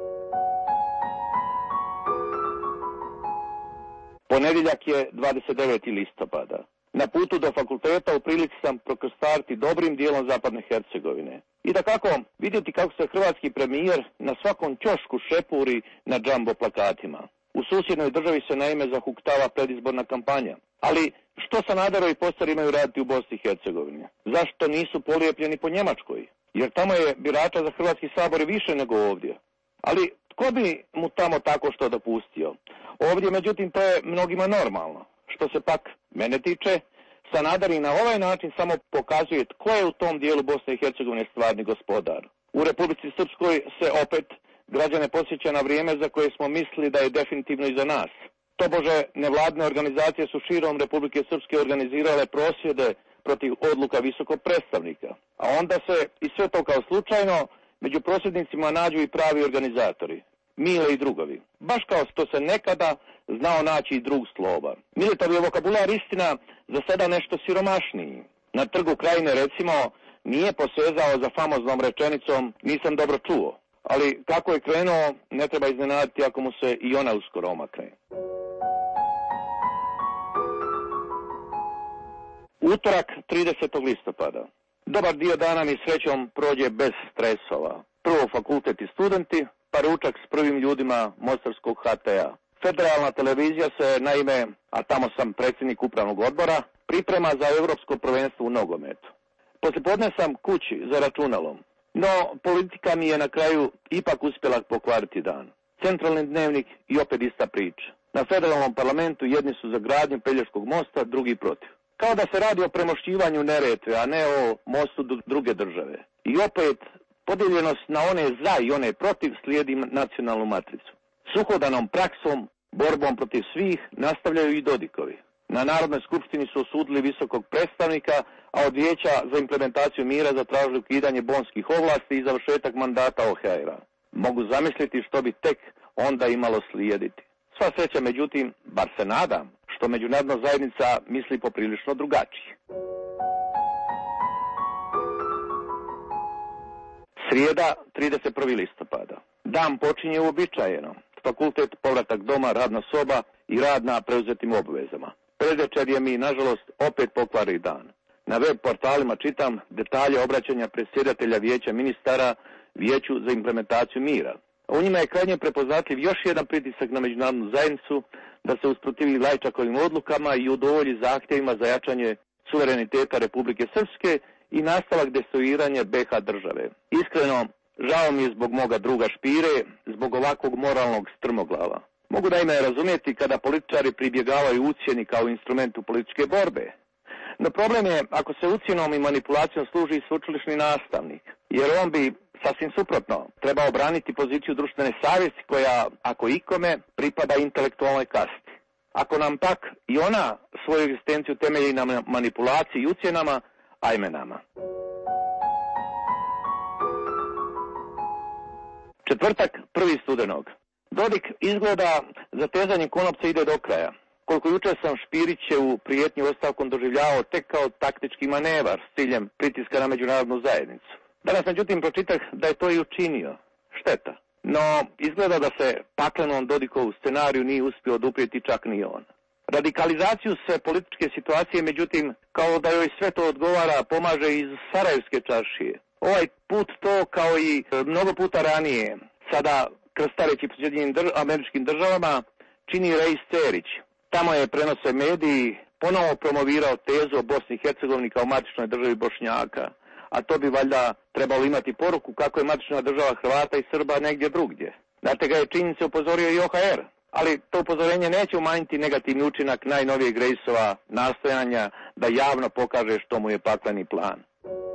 S8: Ponedjeljak je 29. listopada. Na putu do fakulteta u prilici sam prokrstariti dobrim dijelom zapadne Hercegovine. I da kako vidjeti kako se hrvatski premijer na svakom ćošku šepuri na džambo plakatima. U susjednoj državi se naime zahuktava predizborna kampanja. Ali što Sanaderovi postari imaju raditi u Bosni i Hercegovini? Zašto nisu polijepljeni po Njemačkoj? Jer tamo je birača za Hrvatski sabor više nego ovdje. Ali tko bi mu tamo tako što dopustio? Ovdje, međutim, to je mnogima normalno. Što se pak mene tiče, Sanader i na ovaj način samo pokazuje tko je u tom dijelu Bosne i Hercegovine stvarni gospodar. U Republici Srpskoj se opet građane podsjeća na vrijeme za koje smo mislili da je definitivno iza nas. Tobože nevladne organizacije su širom Republike Srpske organizirale prosvjede protiv odluka visokog predstavnika. A onda se, i sve to kao slučajno, među prosvjednicima nađu i pravi organizatori. Mile i drugovi. Baš kao što se nekada znao naći i drug slova. Militov je vokabular istina za sada nešto siromašniji. Na Trgu Krajine, recimo, nije posezao za famoznom rečenicom nisam dobro čuo. Ali kako je krenuo, ne treba iznenaditi ako mu se i ona uskoro omakne. Utorak, 30. listopada. Dobar dio dana mi srećom prođe bez stresova. Prvo fakultet i studenti, pa ručak s prvim ljudima Mostarskog HT-a. Federalna televizija se, naime, a tamo sam predsjednik upravnog odbora, priprema za europsko prvenstvo u nogometu. Poslijepodne sam kući za računalom, no politika mi je na kraju ipak uspjela pokvariti dan. Centralni dnevnik i opet ista priča. Na federalnom parlamentu jedni su za gradnju Pelješkog mosta, drugi protiv. Kao da se radi o premošćivanju Neretve, a ne o mostu druge države. I opet podijeljenost na one za i one protiv slijedi nacionalnu matricu. Suhodanom praksom, borbom protiv svih, nastavljaju i Dodikovi. Na Narodnoj skupštini su osudili visokog predstavnika, a od Vijeća za implementaciju mira zatražili ukidanje bonskih ovlasti i završetak mandata OHR-a. Mogu zamisliti što bi tek onda imalo slijediti. Sva sreća, međutim, bar se nadam, što međunarodna zajednica misli poprilično drugačije. Srijeda, 31. listopada. Dan počinje uobičajeno. Fakultet, povratak doma, radna soba i rad na preuzetim obvezama. Predvečerje mi, nažalost, opet pokvari dan. Na web portalima čitam detalje obraćanja predsjedatelja Vijeća ministara Vijeću za implementaciju mira. U njima je krajnje prepoznatljiv još jedan pritisak na međunarodnu zajednicu da se usprotivi Lajčakovim odlukama i udovolji zahtjevima za jačanje suvereniteta Republike Srpske i nastavak destruiranja BiH države. Iskreno, žao mi je zbog moga druga Špire, zbog ovakvog moralnog strmoglava. Mogu da ime razumjeti kada političari pribjegavaju ucjeni kao instrumentu političke borbe. No problem je ako se ucjenom i manipulacijom služi sveučilišni nastavnik, jer on bi sasvim suprotno trebao braniti poziciju društvene savjesti koja, ako ikome, pripada intelektualnoj kasti. Ako nam pak i ona svoju egzistenciju temelji na manipulaciji i ucjenama, ajme nama. Četvrtak, 1. studenog. Dodik izgleda zatezanjem konopca ide do kraja. Koliko jučer sam Špirićevu prijetnju ostavkom doživljavao tek kao taktički manevar s ciljem pritiska na međunarodnu zajednicu. Danas, međutim, pročitah da je to i učinio. Šteta. No, izgleda da se paklenom Dodikovu scenariju nije uspio oduprijeti čak ni on. Radikalizaciju se političke situacije, međutim, kao da joj sve to odgovara, pomaže iz Sarajevske čaršije. Ovaj put to, kao i mnogo puta ranije, sada krstareći po Sjedinjenim Američkim Državama, čini Rejs Cerić. Tamo je prenose mediji ponovo promovirao tezu o Bosni i Hercegovini kao matičnoj državi Bošnjaka, a to bi valjda trebalo imati poruku kako je matična država Hrvata i Srba negdje drugdje. Znate ga je činjenice upozorio i OHR, ali to upozorenje neće umanjiti negativni učinak najnovijeg Rejsova nastojanja da javno pokaže što mu je pakleni plan.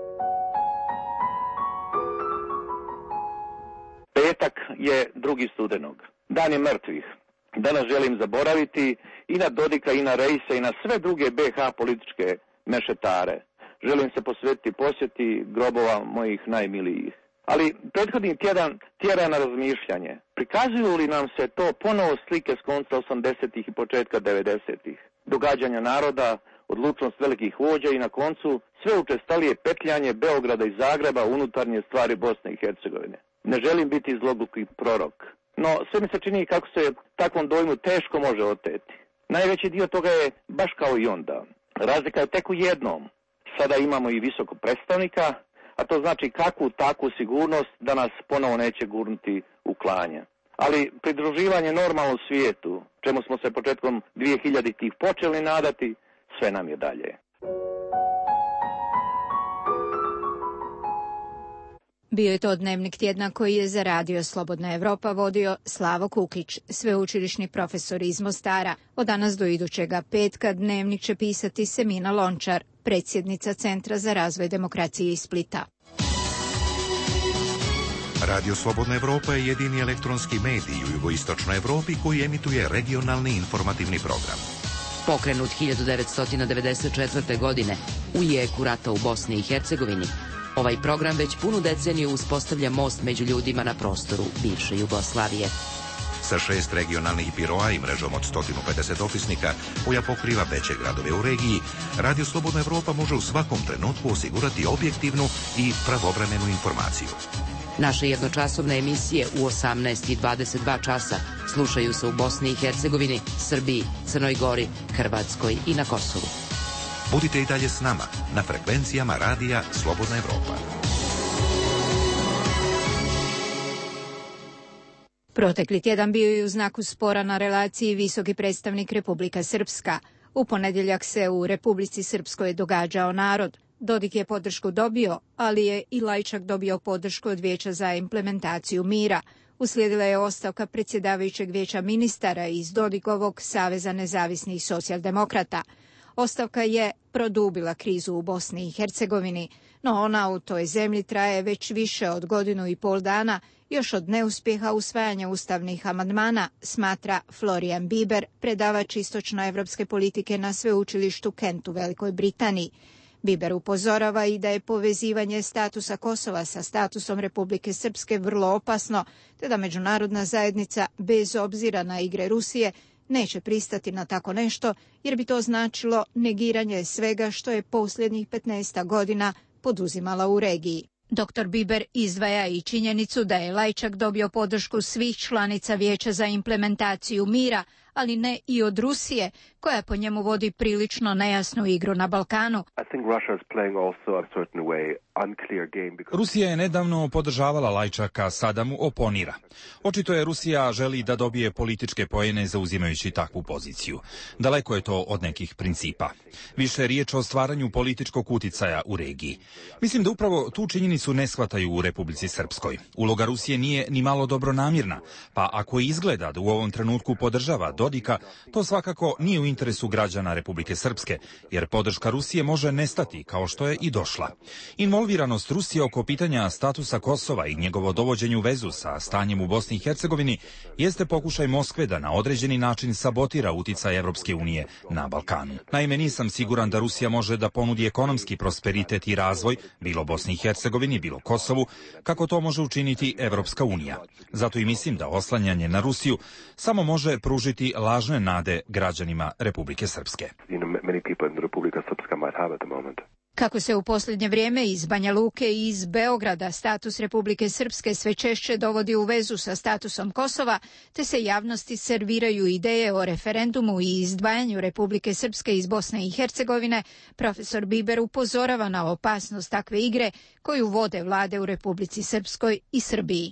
S8: Petak je 2. studenog. Dan je mrtvih. Danas želim zaboraviti i na Dodika i na Rejsa i na sve druge BiH političke mešetare. Želim se posvetiti posjeti grobova mojih najmilijih. Ali prethodni tjedan tjera na razmišljanje. Prikazuju li nam se to ponovo slike s konca 80-ih i početka 90-ih? Događanja naroda, odlučnost velikih vođa i na koncu sve učestalije petljanje Beograda i Zagreba u unutarnje stvari Bosne i Hercegovine. Ne želim biti zloguki prorok. No, sve mi se čini kako se takvom dojmu teško može oteti. Najveći dio toga je baš kao i onda. Razlika je tek u jednom. Sada imamo i visokog predstavnika, a to znači kakvu takvu sigurnost da nas ponovo neće gurnuti u klanje. Ali pridruživanje normalnom svijetu, čemu smo se početkom 2000-ih počeli nadati, sve nam je dalje.
S1: Bio je to dnevnik tjedna koji je za Radio Slobodna Evropa vodio Slavo Kukić, sveučilišni profesor iz Mostara. Od danas do idućega petka dnevnik će pisati Semina Lončar, predsjednica Centra za razvoj demokracije iz Splita.
S4: Radio Slobodna Evropa je jedini elektronski medij u jugoistočnoj Evropi koji emituje regionalni informativni program.
S5: Pokrenut 1994. godine u jeku rata u Bosni i Hercegovini, ovaj program već punu deceniju uspostavlja most među ljudima na prostoru bivše Jugoslavije.
S4: Sa 6 regionalnih biroa i mrežom od 150 opisnika koja pokriva veće gradove u regiji, Radio Slobodna Evropa može u svakom trenutku osigurati objektivnu i pravovremenu informaciju.
S5: Naše jednočasovne emisije u 18 i 22 časa slušaju se u Bosni i Hercegovini, Srbiji, Crnoj Gori, Hrvatskoj i na Kosovu.
S4: Budite i dalje s nama na frekvencijama Radija Slobodna Evropa.
S1: Protekli tjedan bio je u znaku spora na relaciji visoki predstavnik Republika Srpska. U ponedjeljak se u Republici Srpskoj događao narod. Dodik je podršku dobio, ali je i Lajčak dobio podršku od Vijeća za implementaciju mira. Uslijedila je ostavka predsjedavajućeg vijeća ministara iz Dodikovog Saveza nezavisnih socijaldemokrata. Ostavka je produbila krizu u Bosni i Hercegovini, no ona u toj zemlji traje već više od 1,5 godina, još od neuspjeha usvajanja ustavnih amandmana, smatra Florian Biber, predavač istočnoevropske politike na sveučilištu Kent u Velikoj Britaniji. Biber upozorava i da je povezivanje statusa Kosova sa statusom Republike Srpske vrlo opasno, te da međunarodna zajednica, bez obzira na igre Rusije, neće pristati na tako nešto, jer bi to značilo negiranje svega što je posljednjih 15 godina poduzimala u regiji. Dr. Biber izdvaja i činjenicu da je Lajčak dobio podršku svih članica Vijeća za implementaciju mira, ali ne i od Rusije, koja po njemu vodi prilično nejasnu igru na Balkanu.
S2: Rusija je nedavno podržavala Lajčaka, sada mu oponira. Očito je Rusija želi da dobije političke poene zauzimajući takvu poziciju. Daleko je to od nekih principa. Više je riječ o stvaranju političkog uticaja u regiji. Mislim da upravo tu činjenicu ne shvataju u Republici Srpskoj. Uloga Rusije nije ni malo dobronamjerna, pa ako izgleda da u ovom trenutku podržava Dodika, to svakako nije u interesu građana Republike Srpske, jer podrška Rusije može nestati kao što je i došla. Involviranost Rusije oko pitanja statusa Kosova i njegovo dovođenje u vezu sa stanjem u Bosni i Hercegovini jeste pokušaj Moskve da na određeni način sabotira uticaj Evropske unije na Balkanu. Naime, nisam siguran da Rusija može da ponudi ekonomski prosperitet i razvoj, bilo Bosni i Hercegovini, bilo Kosovu, kako to može učiniti Evropska unija. Zato i mislim da oslanjanje na Rusiju samo može pružiti lažne nade građanima Republike Srpske.
S1: Kako se u posljednje vrijeme iz Banja Luke i iz Beograda status Republike Srpske sve češće dovodi u vezu sa statusom Kosova, te se javnosti serviraju ideje o referendumu i izdvajanju Republike Srpske iz Bosne i Hercegovine, profesor Biber upozorava na opasnost takve igre koju vode vlade u Republici Srpskoj i Srbiji.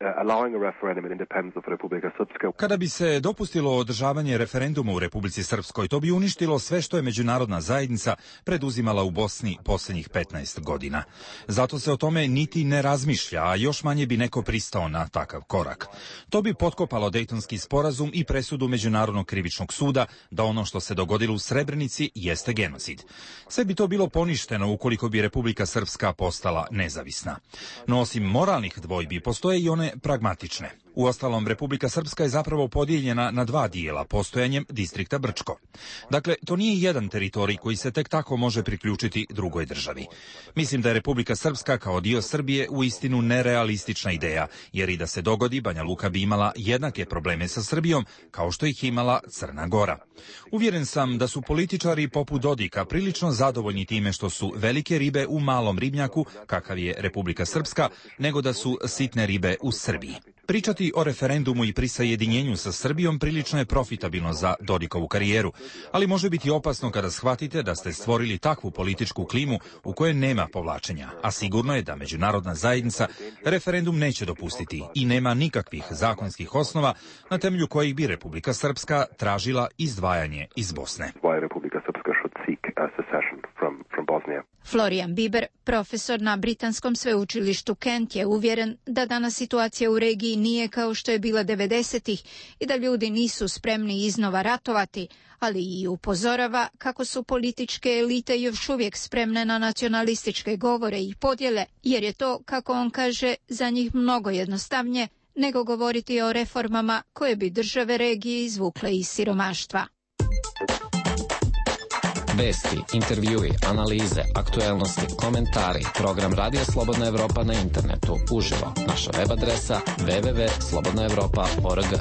S2: Kada bi se dopustilo održavanje referenduma u Republici Srpskoj, to bi uništilo sve što je međunarodna zajednica preduzimala u Bosni posljednjih 15 godina. Zato se o tome niti ne razmišlja, a još manje bi neko pristao na takav korak. To bi potkopalo Dejtonski sporazum i presudu Međunarodnog krivičnog suda da ono što se dogodilo u Srebrenici jeste genocid. Sve bi to bilo poništeno ukoliko bi Republika Srpska postala nezavisna. No osim moralnih dvojbi, postoje i one pragmatične. Uostalom, Republika Srpska je zapravo podijeljena na 2 dijela postojanjem distrikta Brčko. Dakle, to nije jedan teritorij koji se tek tako može priključiti drugoj državi. Mislim da je Republika Srpska kao dio Srbije uistinu nerealistična ideja, jer i da se dogodi, Banja Luka bi imala jednake probleme sa Srbijom kao što ih imala Crna Gora. Uvjeren sam da su političari poput Dodika prilično zadovoljni time što su velike ribe u malom ribnjaku, kakav je Republika Srpska, nego da su sitne ribe u Srbiji. Pričati o referendumu i prisajedinjenju sa Srbijom prilično je profitabilno za Dodikovu karijeru, ali može biti opasno kada shvatite da ste stvorili takvu političku klimu u kojoj nema povlačenja, a sigurno je da međunarodna zajednica referendum neće dopustiti i nema nikakvih zakonskih osnova na temelju kojih bi Republika Srpska tražila izdvajanje iz Bosne.
S1: Florian Biber, profesor na Britanskom sveučilištu Kent, je uvjeren da danas situacija u regiji nije kao što je bila 90-ih i da ljudi nisu spremni iznova ratovati, ali i upozorava kako su političke elite još uvijek spremne na nacionalističke govore i podjele, jer je to, kako on kaže, za njih mnogo jednostavnije nego govoriti o reformama koje bi države regije izvukle iz siromaštva.
S9: Vesti, intervjui, analize, aktuelnosti, komentari, program Radija Slobodna Evropa na internetu, uživo, naša web adresa www.slobodnaevropa.org.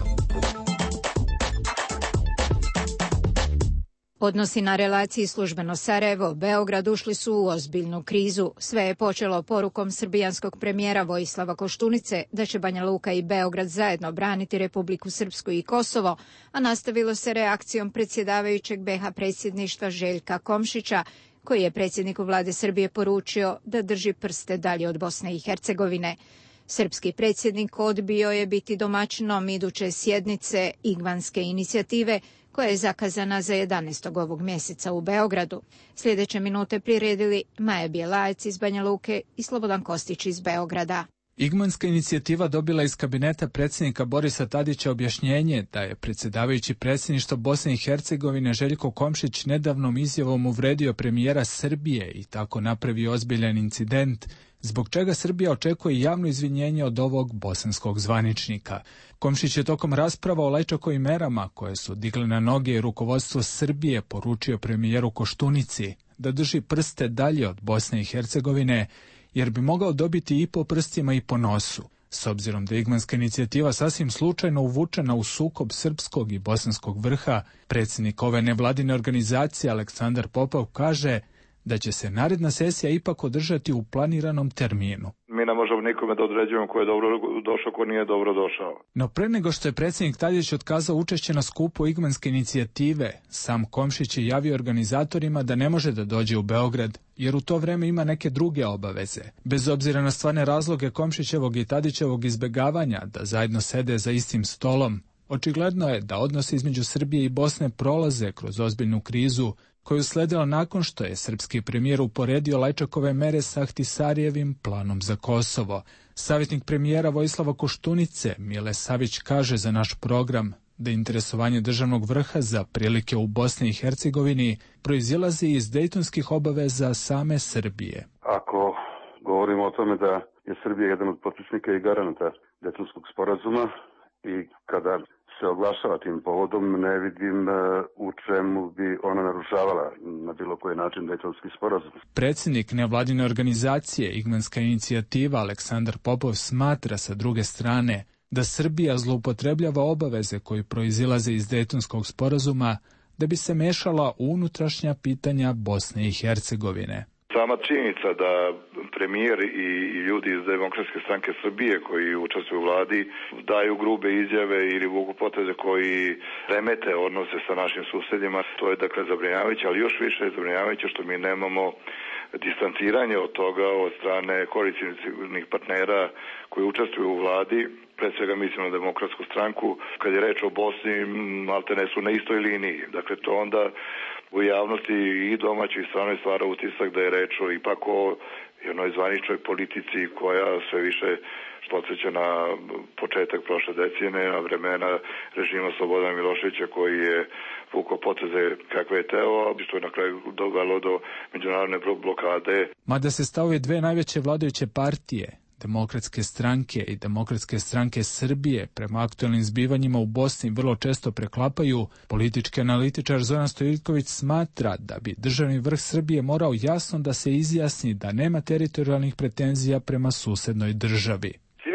S1: Odnosi na relaciji službeno Sarajevo-Beograd ušli su u ozbiljnu krizu. Sve je počelo porukom srbijanskog premijera Vojislava Koštunice da će Banja Luka i Beograd zajedno braniti Republiku Srpsku i Kosovo, a nastavilo se reakcijom predsjedavajućeg BiH predsjedništva Željka Komšića, koji je predsjedniku vlade Srbije poručio da drži prste dalje od Bosne i Hercegovine. Srpski predsjednik odbio je biti domaćinom iduće sjednice Igmanske inicijative, koja je zakazana za 11. ovog mjeseca u Beogradu. Sljedeće minute priredili Maja Bjelajec iz Banja Luke i Slobodan Kostić iz Beograda.
S12: Igmanska inicijativa dobila iz kabineta predsjednika Borisa Tadića objašnjenje da je predsjedavajući predsjedništva Bosne i Hercegovine Željko Komšić nedavnom izjavom uvredio premijera Srbije i tako napravio ozbiljan incident, zbog čega Srbija očekuje javno izvinjenje od ovog bosanskog zvaničnika. Komšić je tokom rasprava o Lajčakovim merama koje su digle na noge rukovodstvo Srbije poručio premijeru Koštunici da drži prste dalje od Bosne i Hercegovine, jer bi mogao dobiti i po prstima i po nosu. S obzirom da je Igmanska inicijativa sasvim slučajno uvučena u sukob srpskog i bosanskog vrha, predsjednik ove nevladine organizacije Aleksandar Popov kaže da će se naredna sesija ipak održati u planiranom terminu.
S10: Mi ne možemo nikome da određujemo ko je dobro došao, ko nije dobro došao.
S12: No pre nego što je predsjednik Tadić otkazao učešće na skupu Igmanske inicijative, sam Komšić je javio organizatorima da ne može da dođe u Beograd, jer u to vreme ima neke druge obaveze. Bez obzira na stvarne razloge Komšićevog i Tadićevog izbegavanja da zajedno sede za istim stolom, očigledno je da odnosi između Srbije i Bosne prolaze kroz ozbiljnu krizu, koju sledila nakon što je srpski premijer uporedio Lajčakove mere sa Ahtisarijevim planom za Kosovo. Savjetnik premijera Vojislava Koštunice, Mile Savić, kaže za naš program da interesovanje državnog vrha za prilike u Bosni i Hercegovini proizilazi iz dejtonskih obaveza same Srbije.
S13: Ako govorimo o tome da je Srbija jedan od potpisnika i garanata Dejtonskog sporazuma i kada se oglašava tim povodom, ne vidim u čemu bi ona narušavala na bilo koji način Dejtonski sporazum.
S12: Predsjednik nevladine organizacije Igmanska inicijativa Aleksandar Popov smatra sa druge strane da Srbija zloupotrebljava obaveze koje proizilaze iz Dejtonskog sporazuma da bi se mešala u unutrašnja pitanja Bosne i Hercegovine.
S10: Sama činjenica da premijer i ljudi iz Demokratske stranke Srbije koji učestvuju u vladi daju grube izjave ili vuku poteze koji remete odnose sa našim susjedima, to je dakle zabrinjavajuće, ali još više je zabrinjavajuće što mi nemamo distanciranje od toga od strane koalicijnih partnera koji učestvuju u vladi. Pre svega mislim na Demokratsku stranku. Kad je reč o Bosni, maltene su na istoj liniji. Dakle, to onda u javnosti i domaćoj i stranoj stvara utisak da je reč o ipak o jednoj zvaničnoj politici koja sve više podsjeća na početak prošle decenije, na vremena režima Slobodana Miloševića koji je vukao poteze kakve je teo, što je na kraju dovelo do međunarodne blokade.
S12: Mada se stavovi dve najveće vladajuće partije, Demokratske stranke i Demokratske stranke Srbije, prema aktualnim zbivanjima u Bosni vrlo često preklapaju, politički analitičar Zoran Stojiljković smatra da bi državni vrh Srbije morao jasno da se izjasni da nema teritorijalnih pretenzija prema susednoj državi.
S14: Svi koji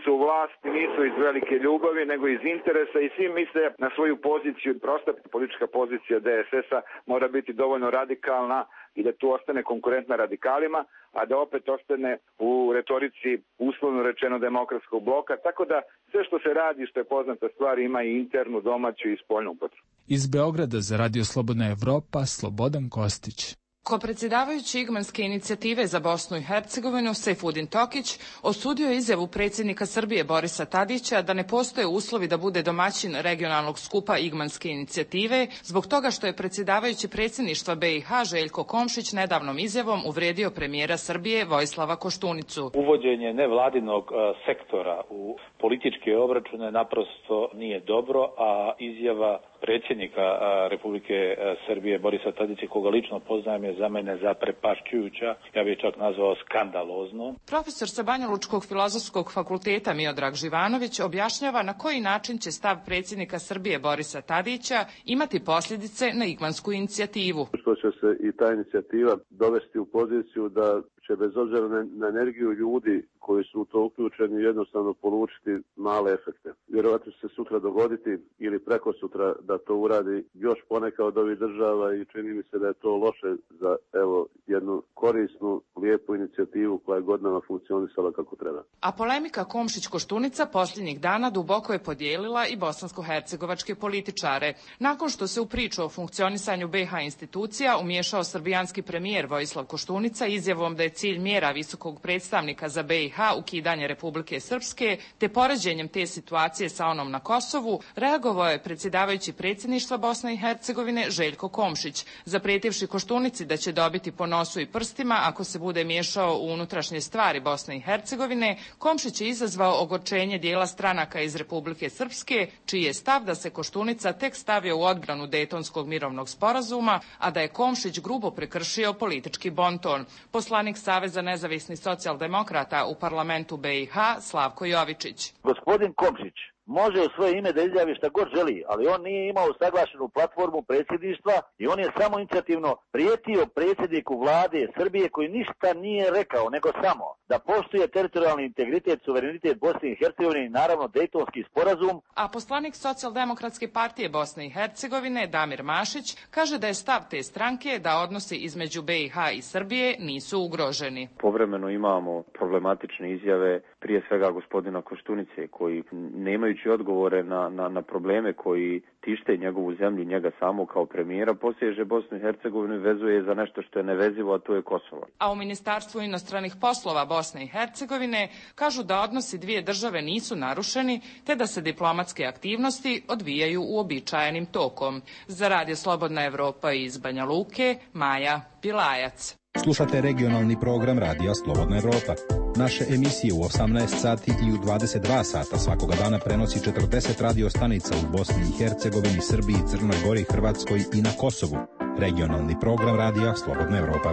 S14: su u vlasti nisu iz velike ljubavi, nego iz interesa i svi misle na svoju poziciju. Prosta politička pozicija DSS-a mora biti dovoljno radikalna i da tu ostane konkurentna radikalima, a da opet ostane u retorici uslovno rečeno demokratskog bloka, tako da sve što se radi, što je poznata stvar, ima i internu, domaću i spoljnu upotrebu.
S12: Iz Beograda za Radio Slobodna Evropa, Slobodan Kostić.
S15: Kopredsjedavajući Igmanske inicijative za Bosnu i Hercegovinu, Sejfudin Tokić, osudio je izjavu predsjednika Srbije Borisa Tadića da ne postoje uslovi da bude domaćin regionalnog skupa Igmanske inicijative, zbog toga što je predsjedavajući predsjedništva BiH Željko Komšić nedavnom izjavom uvrijedio premijera Srbije Vojislava Koštunicu.
S16: Uvođenje nevladinog sektora u političke obračune naprosto nije dobro, a izjava predsjednika Republike Srbije Borisa Tadića, koga lično poznajem, je za mene zaprepašćujuća, ja bih čak nazvao skandalozno.
S15: Profesor sa Banjalučkog filozofskog fakulteta Miodrag Živanović objašnjava na koji način će stav predsjednika Srbije Borisa Tadića imati posljedice na Igmansku inicijativu.
S17: Što će se i ta inicijativa dovesti u poziciju da će bez obzira na energiju ljudi koji su u to uključeni jednostavno polučiti male efekte. Vjerovatno će se sutra dogoditi ili preko sutra da to uradi još poneka od ovih država i čini mi se da je to loše za jednu korisnu, lijepu inicijativu koja je godinama funkcionisala kako treba.
S15: A polemika Komšić-Koštunica posljednjih dana duboko je podijelila i bosansko-hercegovačke političare. Nakon što se u priču o funkcionisanju BiH institucija umiješao srbijanski premijer Vojislav Koštunica izjavom da je cilj mjera visokog predstavnika za BiH ukidanje Republike Srpske, te poređenjem te situacije sa onom na Kosovu, reagovao je predsjedavajući predsjedništva Bosne i Hercegovine Željko Komšić, zaprijetivši Koštunici da će dobiti po nosu i prstima ako se bude miješao u unutrašnje stvari Bosne i Hercegovine. Komšić je izazvao ogorčenje dijela stranaka iz Republike Srpske, čiji je stav da se Koštunica tek stavio u odbranu Dejtonskog mirovnog sporazuma, a da je Komšić grubo prekršio politički bonton. Poslanik Saveza nezavisnih socijaldemokrata u parlamentu BiH Slavko Jovičić.
S18: Gospodin Komšić može u svoje ime da izjavi šta god želi, ali on nije imao saglašenu platformu predsjedništva i on je samo inicijativno prijetio predsjedniku vlade Srbije koji ništa nije rekao, nego samo da poštuje teritorijalni integritet, suverenitet Bosne i Hercegovine i naravno Dejtonski sporazum.
S15: A poslanik Socijaldemokratske partije Bosne i Hercegovine Damir Mašić kaže da je stav te stranke da odnosi između BiH i Srbije nisu ugroženi.
S26: Povremeno imamo problematične izjave, prije svega gospodina Koštunice, koji nemajući odgovore na probleme koji tište njegovu zemlju, njega samo kao premijera, poseže Bosnu i Hercegovinu i vezuje za nešto što je nevezivo, a to je Kosovo.
S15: A u Ministarstvu inostranih poslova Bosne i Hercegovine kažu da odnosi dvije države nisu narušeni, te da se diplomatske aktivnosti odvijaju uobičajenim tokom. Za Radio Slobodna Evropa iz Banja Luke, Maja Pilajac.
S27: Slušate regionalni program Radija Slobodna Evropa. Naše emisije u 18 sati i u 22 sata svakoga dana prenosi 40 radio stanica u Bosni i Hercegovini, Srbiji, Crnoj Gori, Hrvatskoj i na Kosovu. Regionalni program Radija Slobodna Evropa.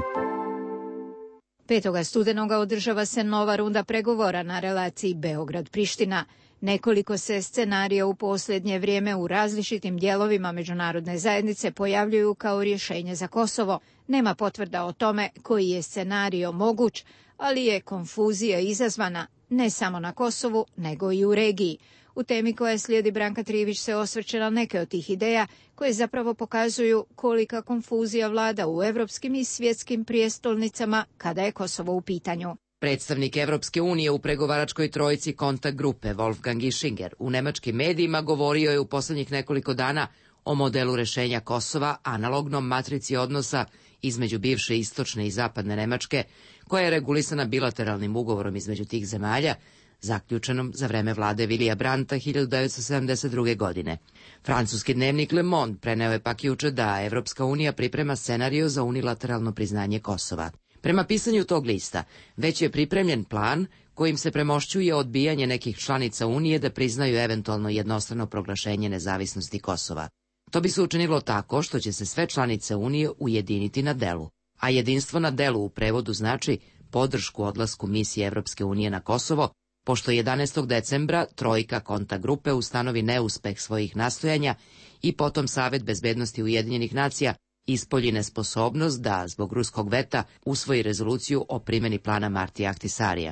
S1: 5. studenoga održava se nova runda pregovora na relaciji Beograd-Priština. Nekoliko se scenarija u posljednje vrijeme u različitim dijelovima međunarodne zajednice pojavljuju kao rješenje za Kosovo. Nema potvrda o tome koji je scenario moguć, ali je konfuzija izazvana ne samo na Kosovu, nego i u regiji. U temi koja slijedi Branka Trivić se osvrće na neke od tih ideja koje zapravo pokazuju kolika konfuzija vlada u evropskim i svjetskim prijestolnicama kada je Kosovo u pitanju.
S5: Predstavnik Evropske unije u pregovaračkoj trojici kontakt grupe Wolfgang Ischinger u nemačkim medijima govorio je u posljednjih nekoliko dana o modelu rješenja Kosova, analognom matrici odnosa između bivše istočne i zapadne Nemačke, koja je regulisana bilateralnim ugovorom između tih zemalja, zaključenom za vreme vlade Vilija Brandta 1972. godine. Francuski dnevnik Le Monde preneo je pak juče da Evropska unija priprema scenario za unilateralno priznanje Kosova. Prema pisanju tog lista, već je pripremljen plan kojim se premošćuje odbijanje nekih članica Unije da priznaju eventualno jednostrano proglašenje nezavisnosti Kosova. To bi se učinilo tako što će se sve članice Unije ujediniti na delu, a jedinstvo na delu u prevodu znači podršku odlasku misije Evropske unije na Kosovo, pošto 11. decembra trojka kontakt grupe ustanovi neuspeh svojih nastojanja i potom Savet bezbednosti Ujedinjenih nacija ispolji nesposobnost da, zbog ruskog veta, usvoji rezoluciju o primjeni plana Martija Ahtisarija.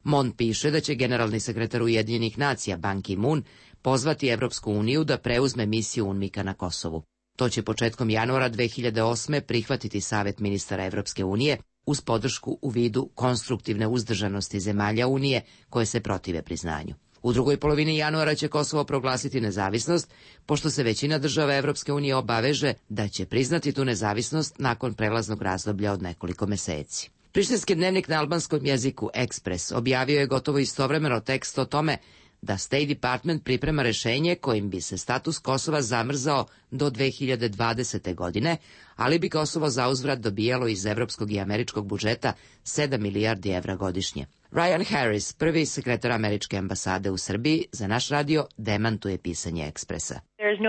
S5: Mon piše da će generalni sekretar Ujedinjenih nacija Ban Ki-moon pozvati Evropsku uniju da preuzme misiju UNMIK-a na Kosovu. To će početkom januara 2008. prihvatiti Savet ministara Evropske unije uz podršku u vidu konstruktivne uzdržanosti zemalja Unije koje se protive priznanju. U drugoj polovini januara će Kosovo proglasiti nezavisnost, pošto se većina država Evropske unije obaveže da će priznati tu nezavisnost nakon prelaznog razdoblja od nekoliko meseci. Prištinski dnevnik na albanskom jeziku Ekspres objavio je gotovo istovremeno tekst o tome da State Department priprema rešenje kojim bi se status Kosova zamrzao do 2020. godine, ali bi Kosovo zauzvrat dobijalo iz evropskog i američkog budžeta 7 milijardi evra godišnje. Ryan Harris, prvi sekretar američke ambasade u Srbiji, za naš radio demantuje pisanje Ekspresa.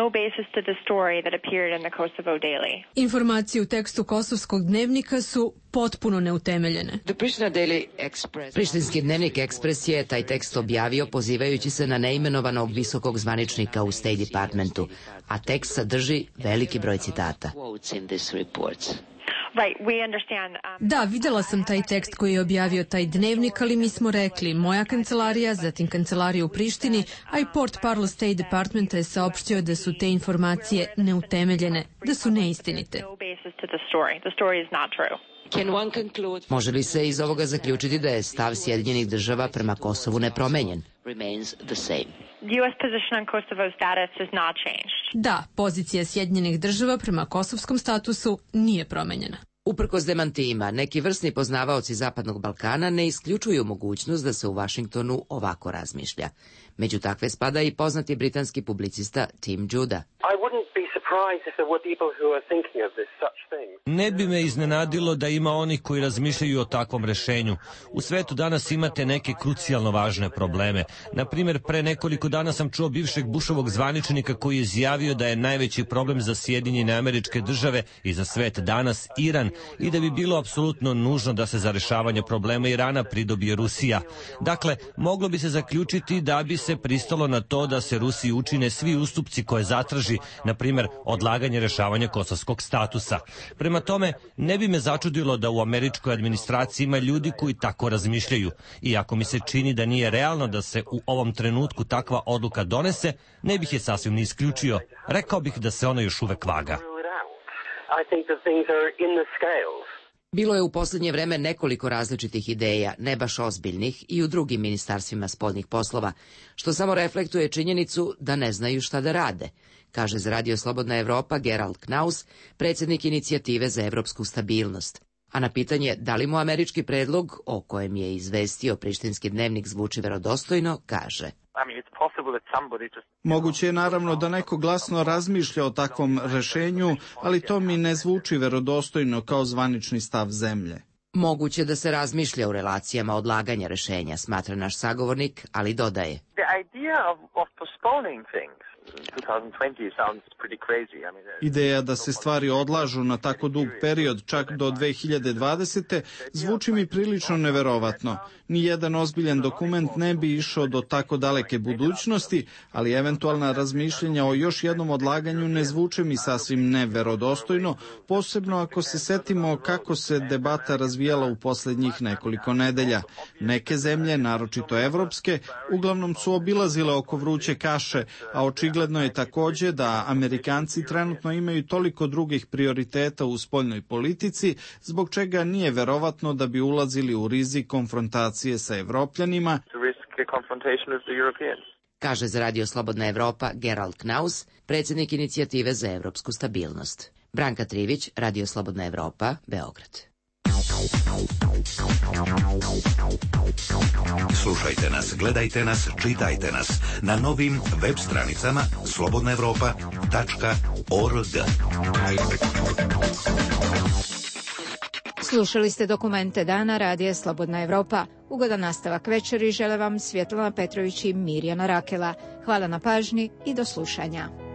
S6: Informacije u tekstu kosovskog dnevnika su potpuno neutemeljene.
S5: Prištinski dnevnik Ekspres je taj tekst objavio pozivajući se na neimenovanog visokog zvaničnika u State Departmentu, a tekst sadrži veliki broj citata.
S6: Da, videla sam taj tekst koji je objavio taj dnevnik, ali mi smo rekli, moja kancelarija, zatim kancelarija u Prištini, a i portparol State Departmenta je saopštio da su te informacije neutemeljene, da su neistinite.
S5: Može li se iz ovoga zaključiti da je stav Sjedinjenih država prema Kosovu nepromenjen?
S6: Da, pozicija Sjedinjenih država prema kosovskom statusu nije promenjena.
S5: Uprkos demantijima, neki vrsni poznavaoci Zapadnog Balkana ne isključuju mogućnost da se u Vašingtonu ovako razmišlja. Među takve spada i poznati britanski publicista Tim Judah.
S11: Ne bi me iznenadilo da ima onih koji razmišljaju o takvom rešenju. U svetu danas imate neke krucijalno važne probleme. Na primjer, pre nekoliko dana sam čuo bivšeg Bushovog zvaničnika koji je izjavio da je najveći problem za Sjedinjene Američke Države i za svet danas Iran i da bi bilo apsolutno nužno da se za rešavanje problema Irana pridobije Rusija. Dakle, moglo bi se zaključiti da bi se pristalo na to da se Rusiji učine svi ustupci koje zatraži, na primjer, odlaganje rešavanja kosovskog statusa. Prema tome, ne bi me začudilo da u američkoj administraciji ima ljudi koji tako razmišljaju. Iako mi se čini da nije realno da se u ovom trenutku takva odluka donese, ne bih je sasvim ni isključio. Rekao bih da se ona još uvek vaga.
S5: Bilo je u posljednje vreme nekoliko različitih ideja, ne baš ozbiljnih, i u drugim ministarstvima spoljnih poslova, što samo reflektuje činjenicu da ne znaju šta da rade, kaže za Radio Slobodna Evropa Gerald Knaus, predsjednik inicijative za evropsku stabilnost. A na pitanje da li mu američki predlog, o kojem je izvestio prištinski dnevnik, zvuči verodostojno, kaže:
S19: Moguće je naravno da neko glasno razmišlja o takvom rešenju, ali to mi ne zvuči verodostojno kao zvanični stav zemlje.
S5: Moguće da se razmišlja u relacijama odlaganja rešenja, smatra naš sagovornik, ali dodaje:
S19: Ideja da se stvari odlažu na tako dug period, čak do 2020. zvuči mi prilično neverovatno. Nijedan ozbiljan dokument ne bi išao do tako daleke budućnosti, ali eventualna razmišljenja o još jednom odlaganju ne zvuče mi sasvim neverodostojno, posebno ako se setimo kako se debata razvijala u posljednjih nekoliko nedelja. Neke zemlje, naročito evropske, uglavnom su obilazile oko vruće kaše, a očigledno je takođe da Amerikanci trenutno imaju toliko drugih prioriteta u spoljnoj politici, zbog čega nije verovatno da bi ulazili u rizik konfrontacije sa Evropljanima,
S5: kaže za Radio Slobodna Evropa Gerald Knaus, predsjednik inicijative za evropsku stabilnost. Branka Trivić, Radio Slobodna Evropa, Beograd.
S4: Slušajte nas, gledajte nas, čitajte nas na novim web stranicama slobodnaevropa.org.
S1: Slušali ste dokumente dana Radija Slobodna Evropa. Ugodan nastavak večeri žele vam Svjetlana Petrović i Mirjana Rakela. Hvala na pažnji i do slušanja.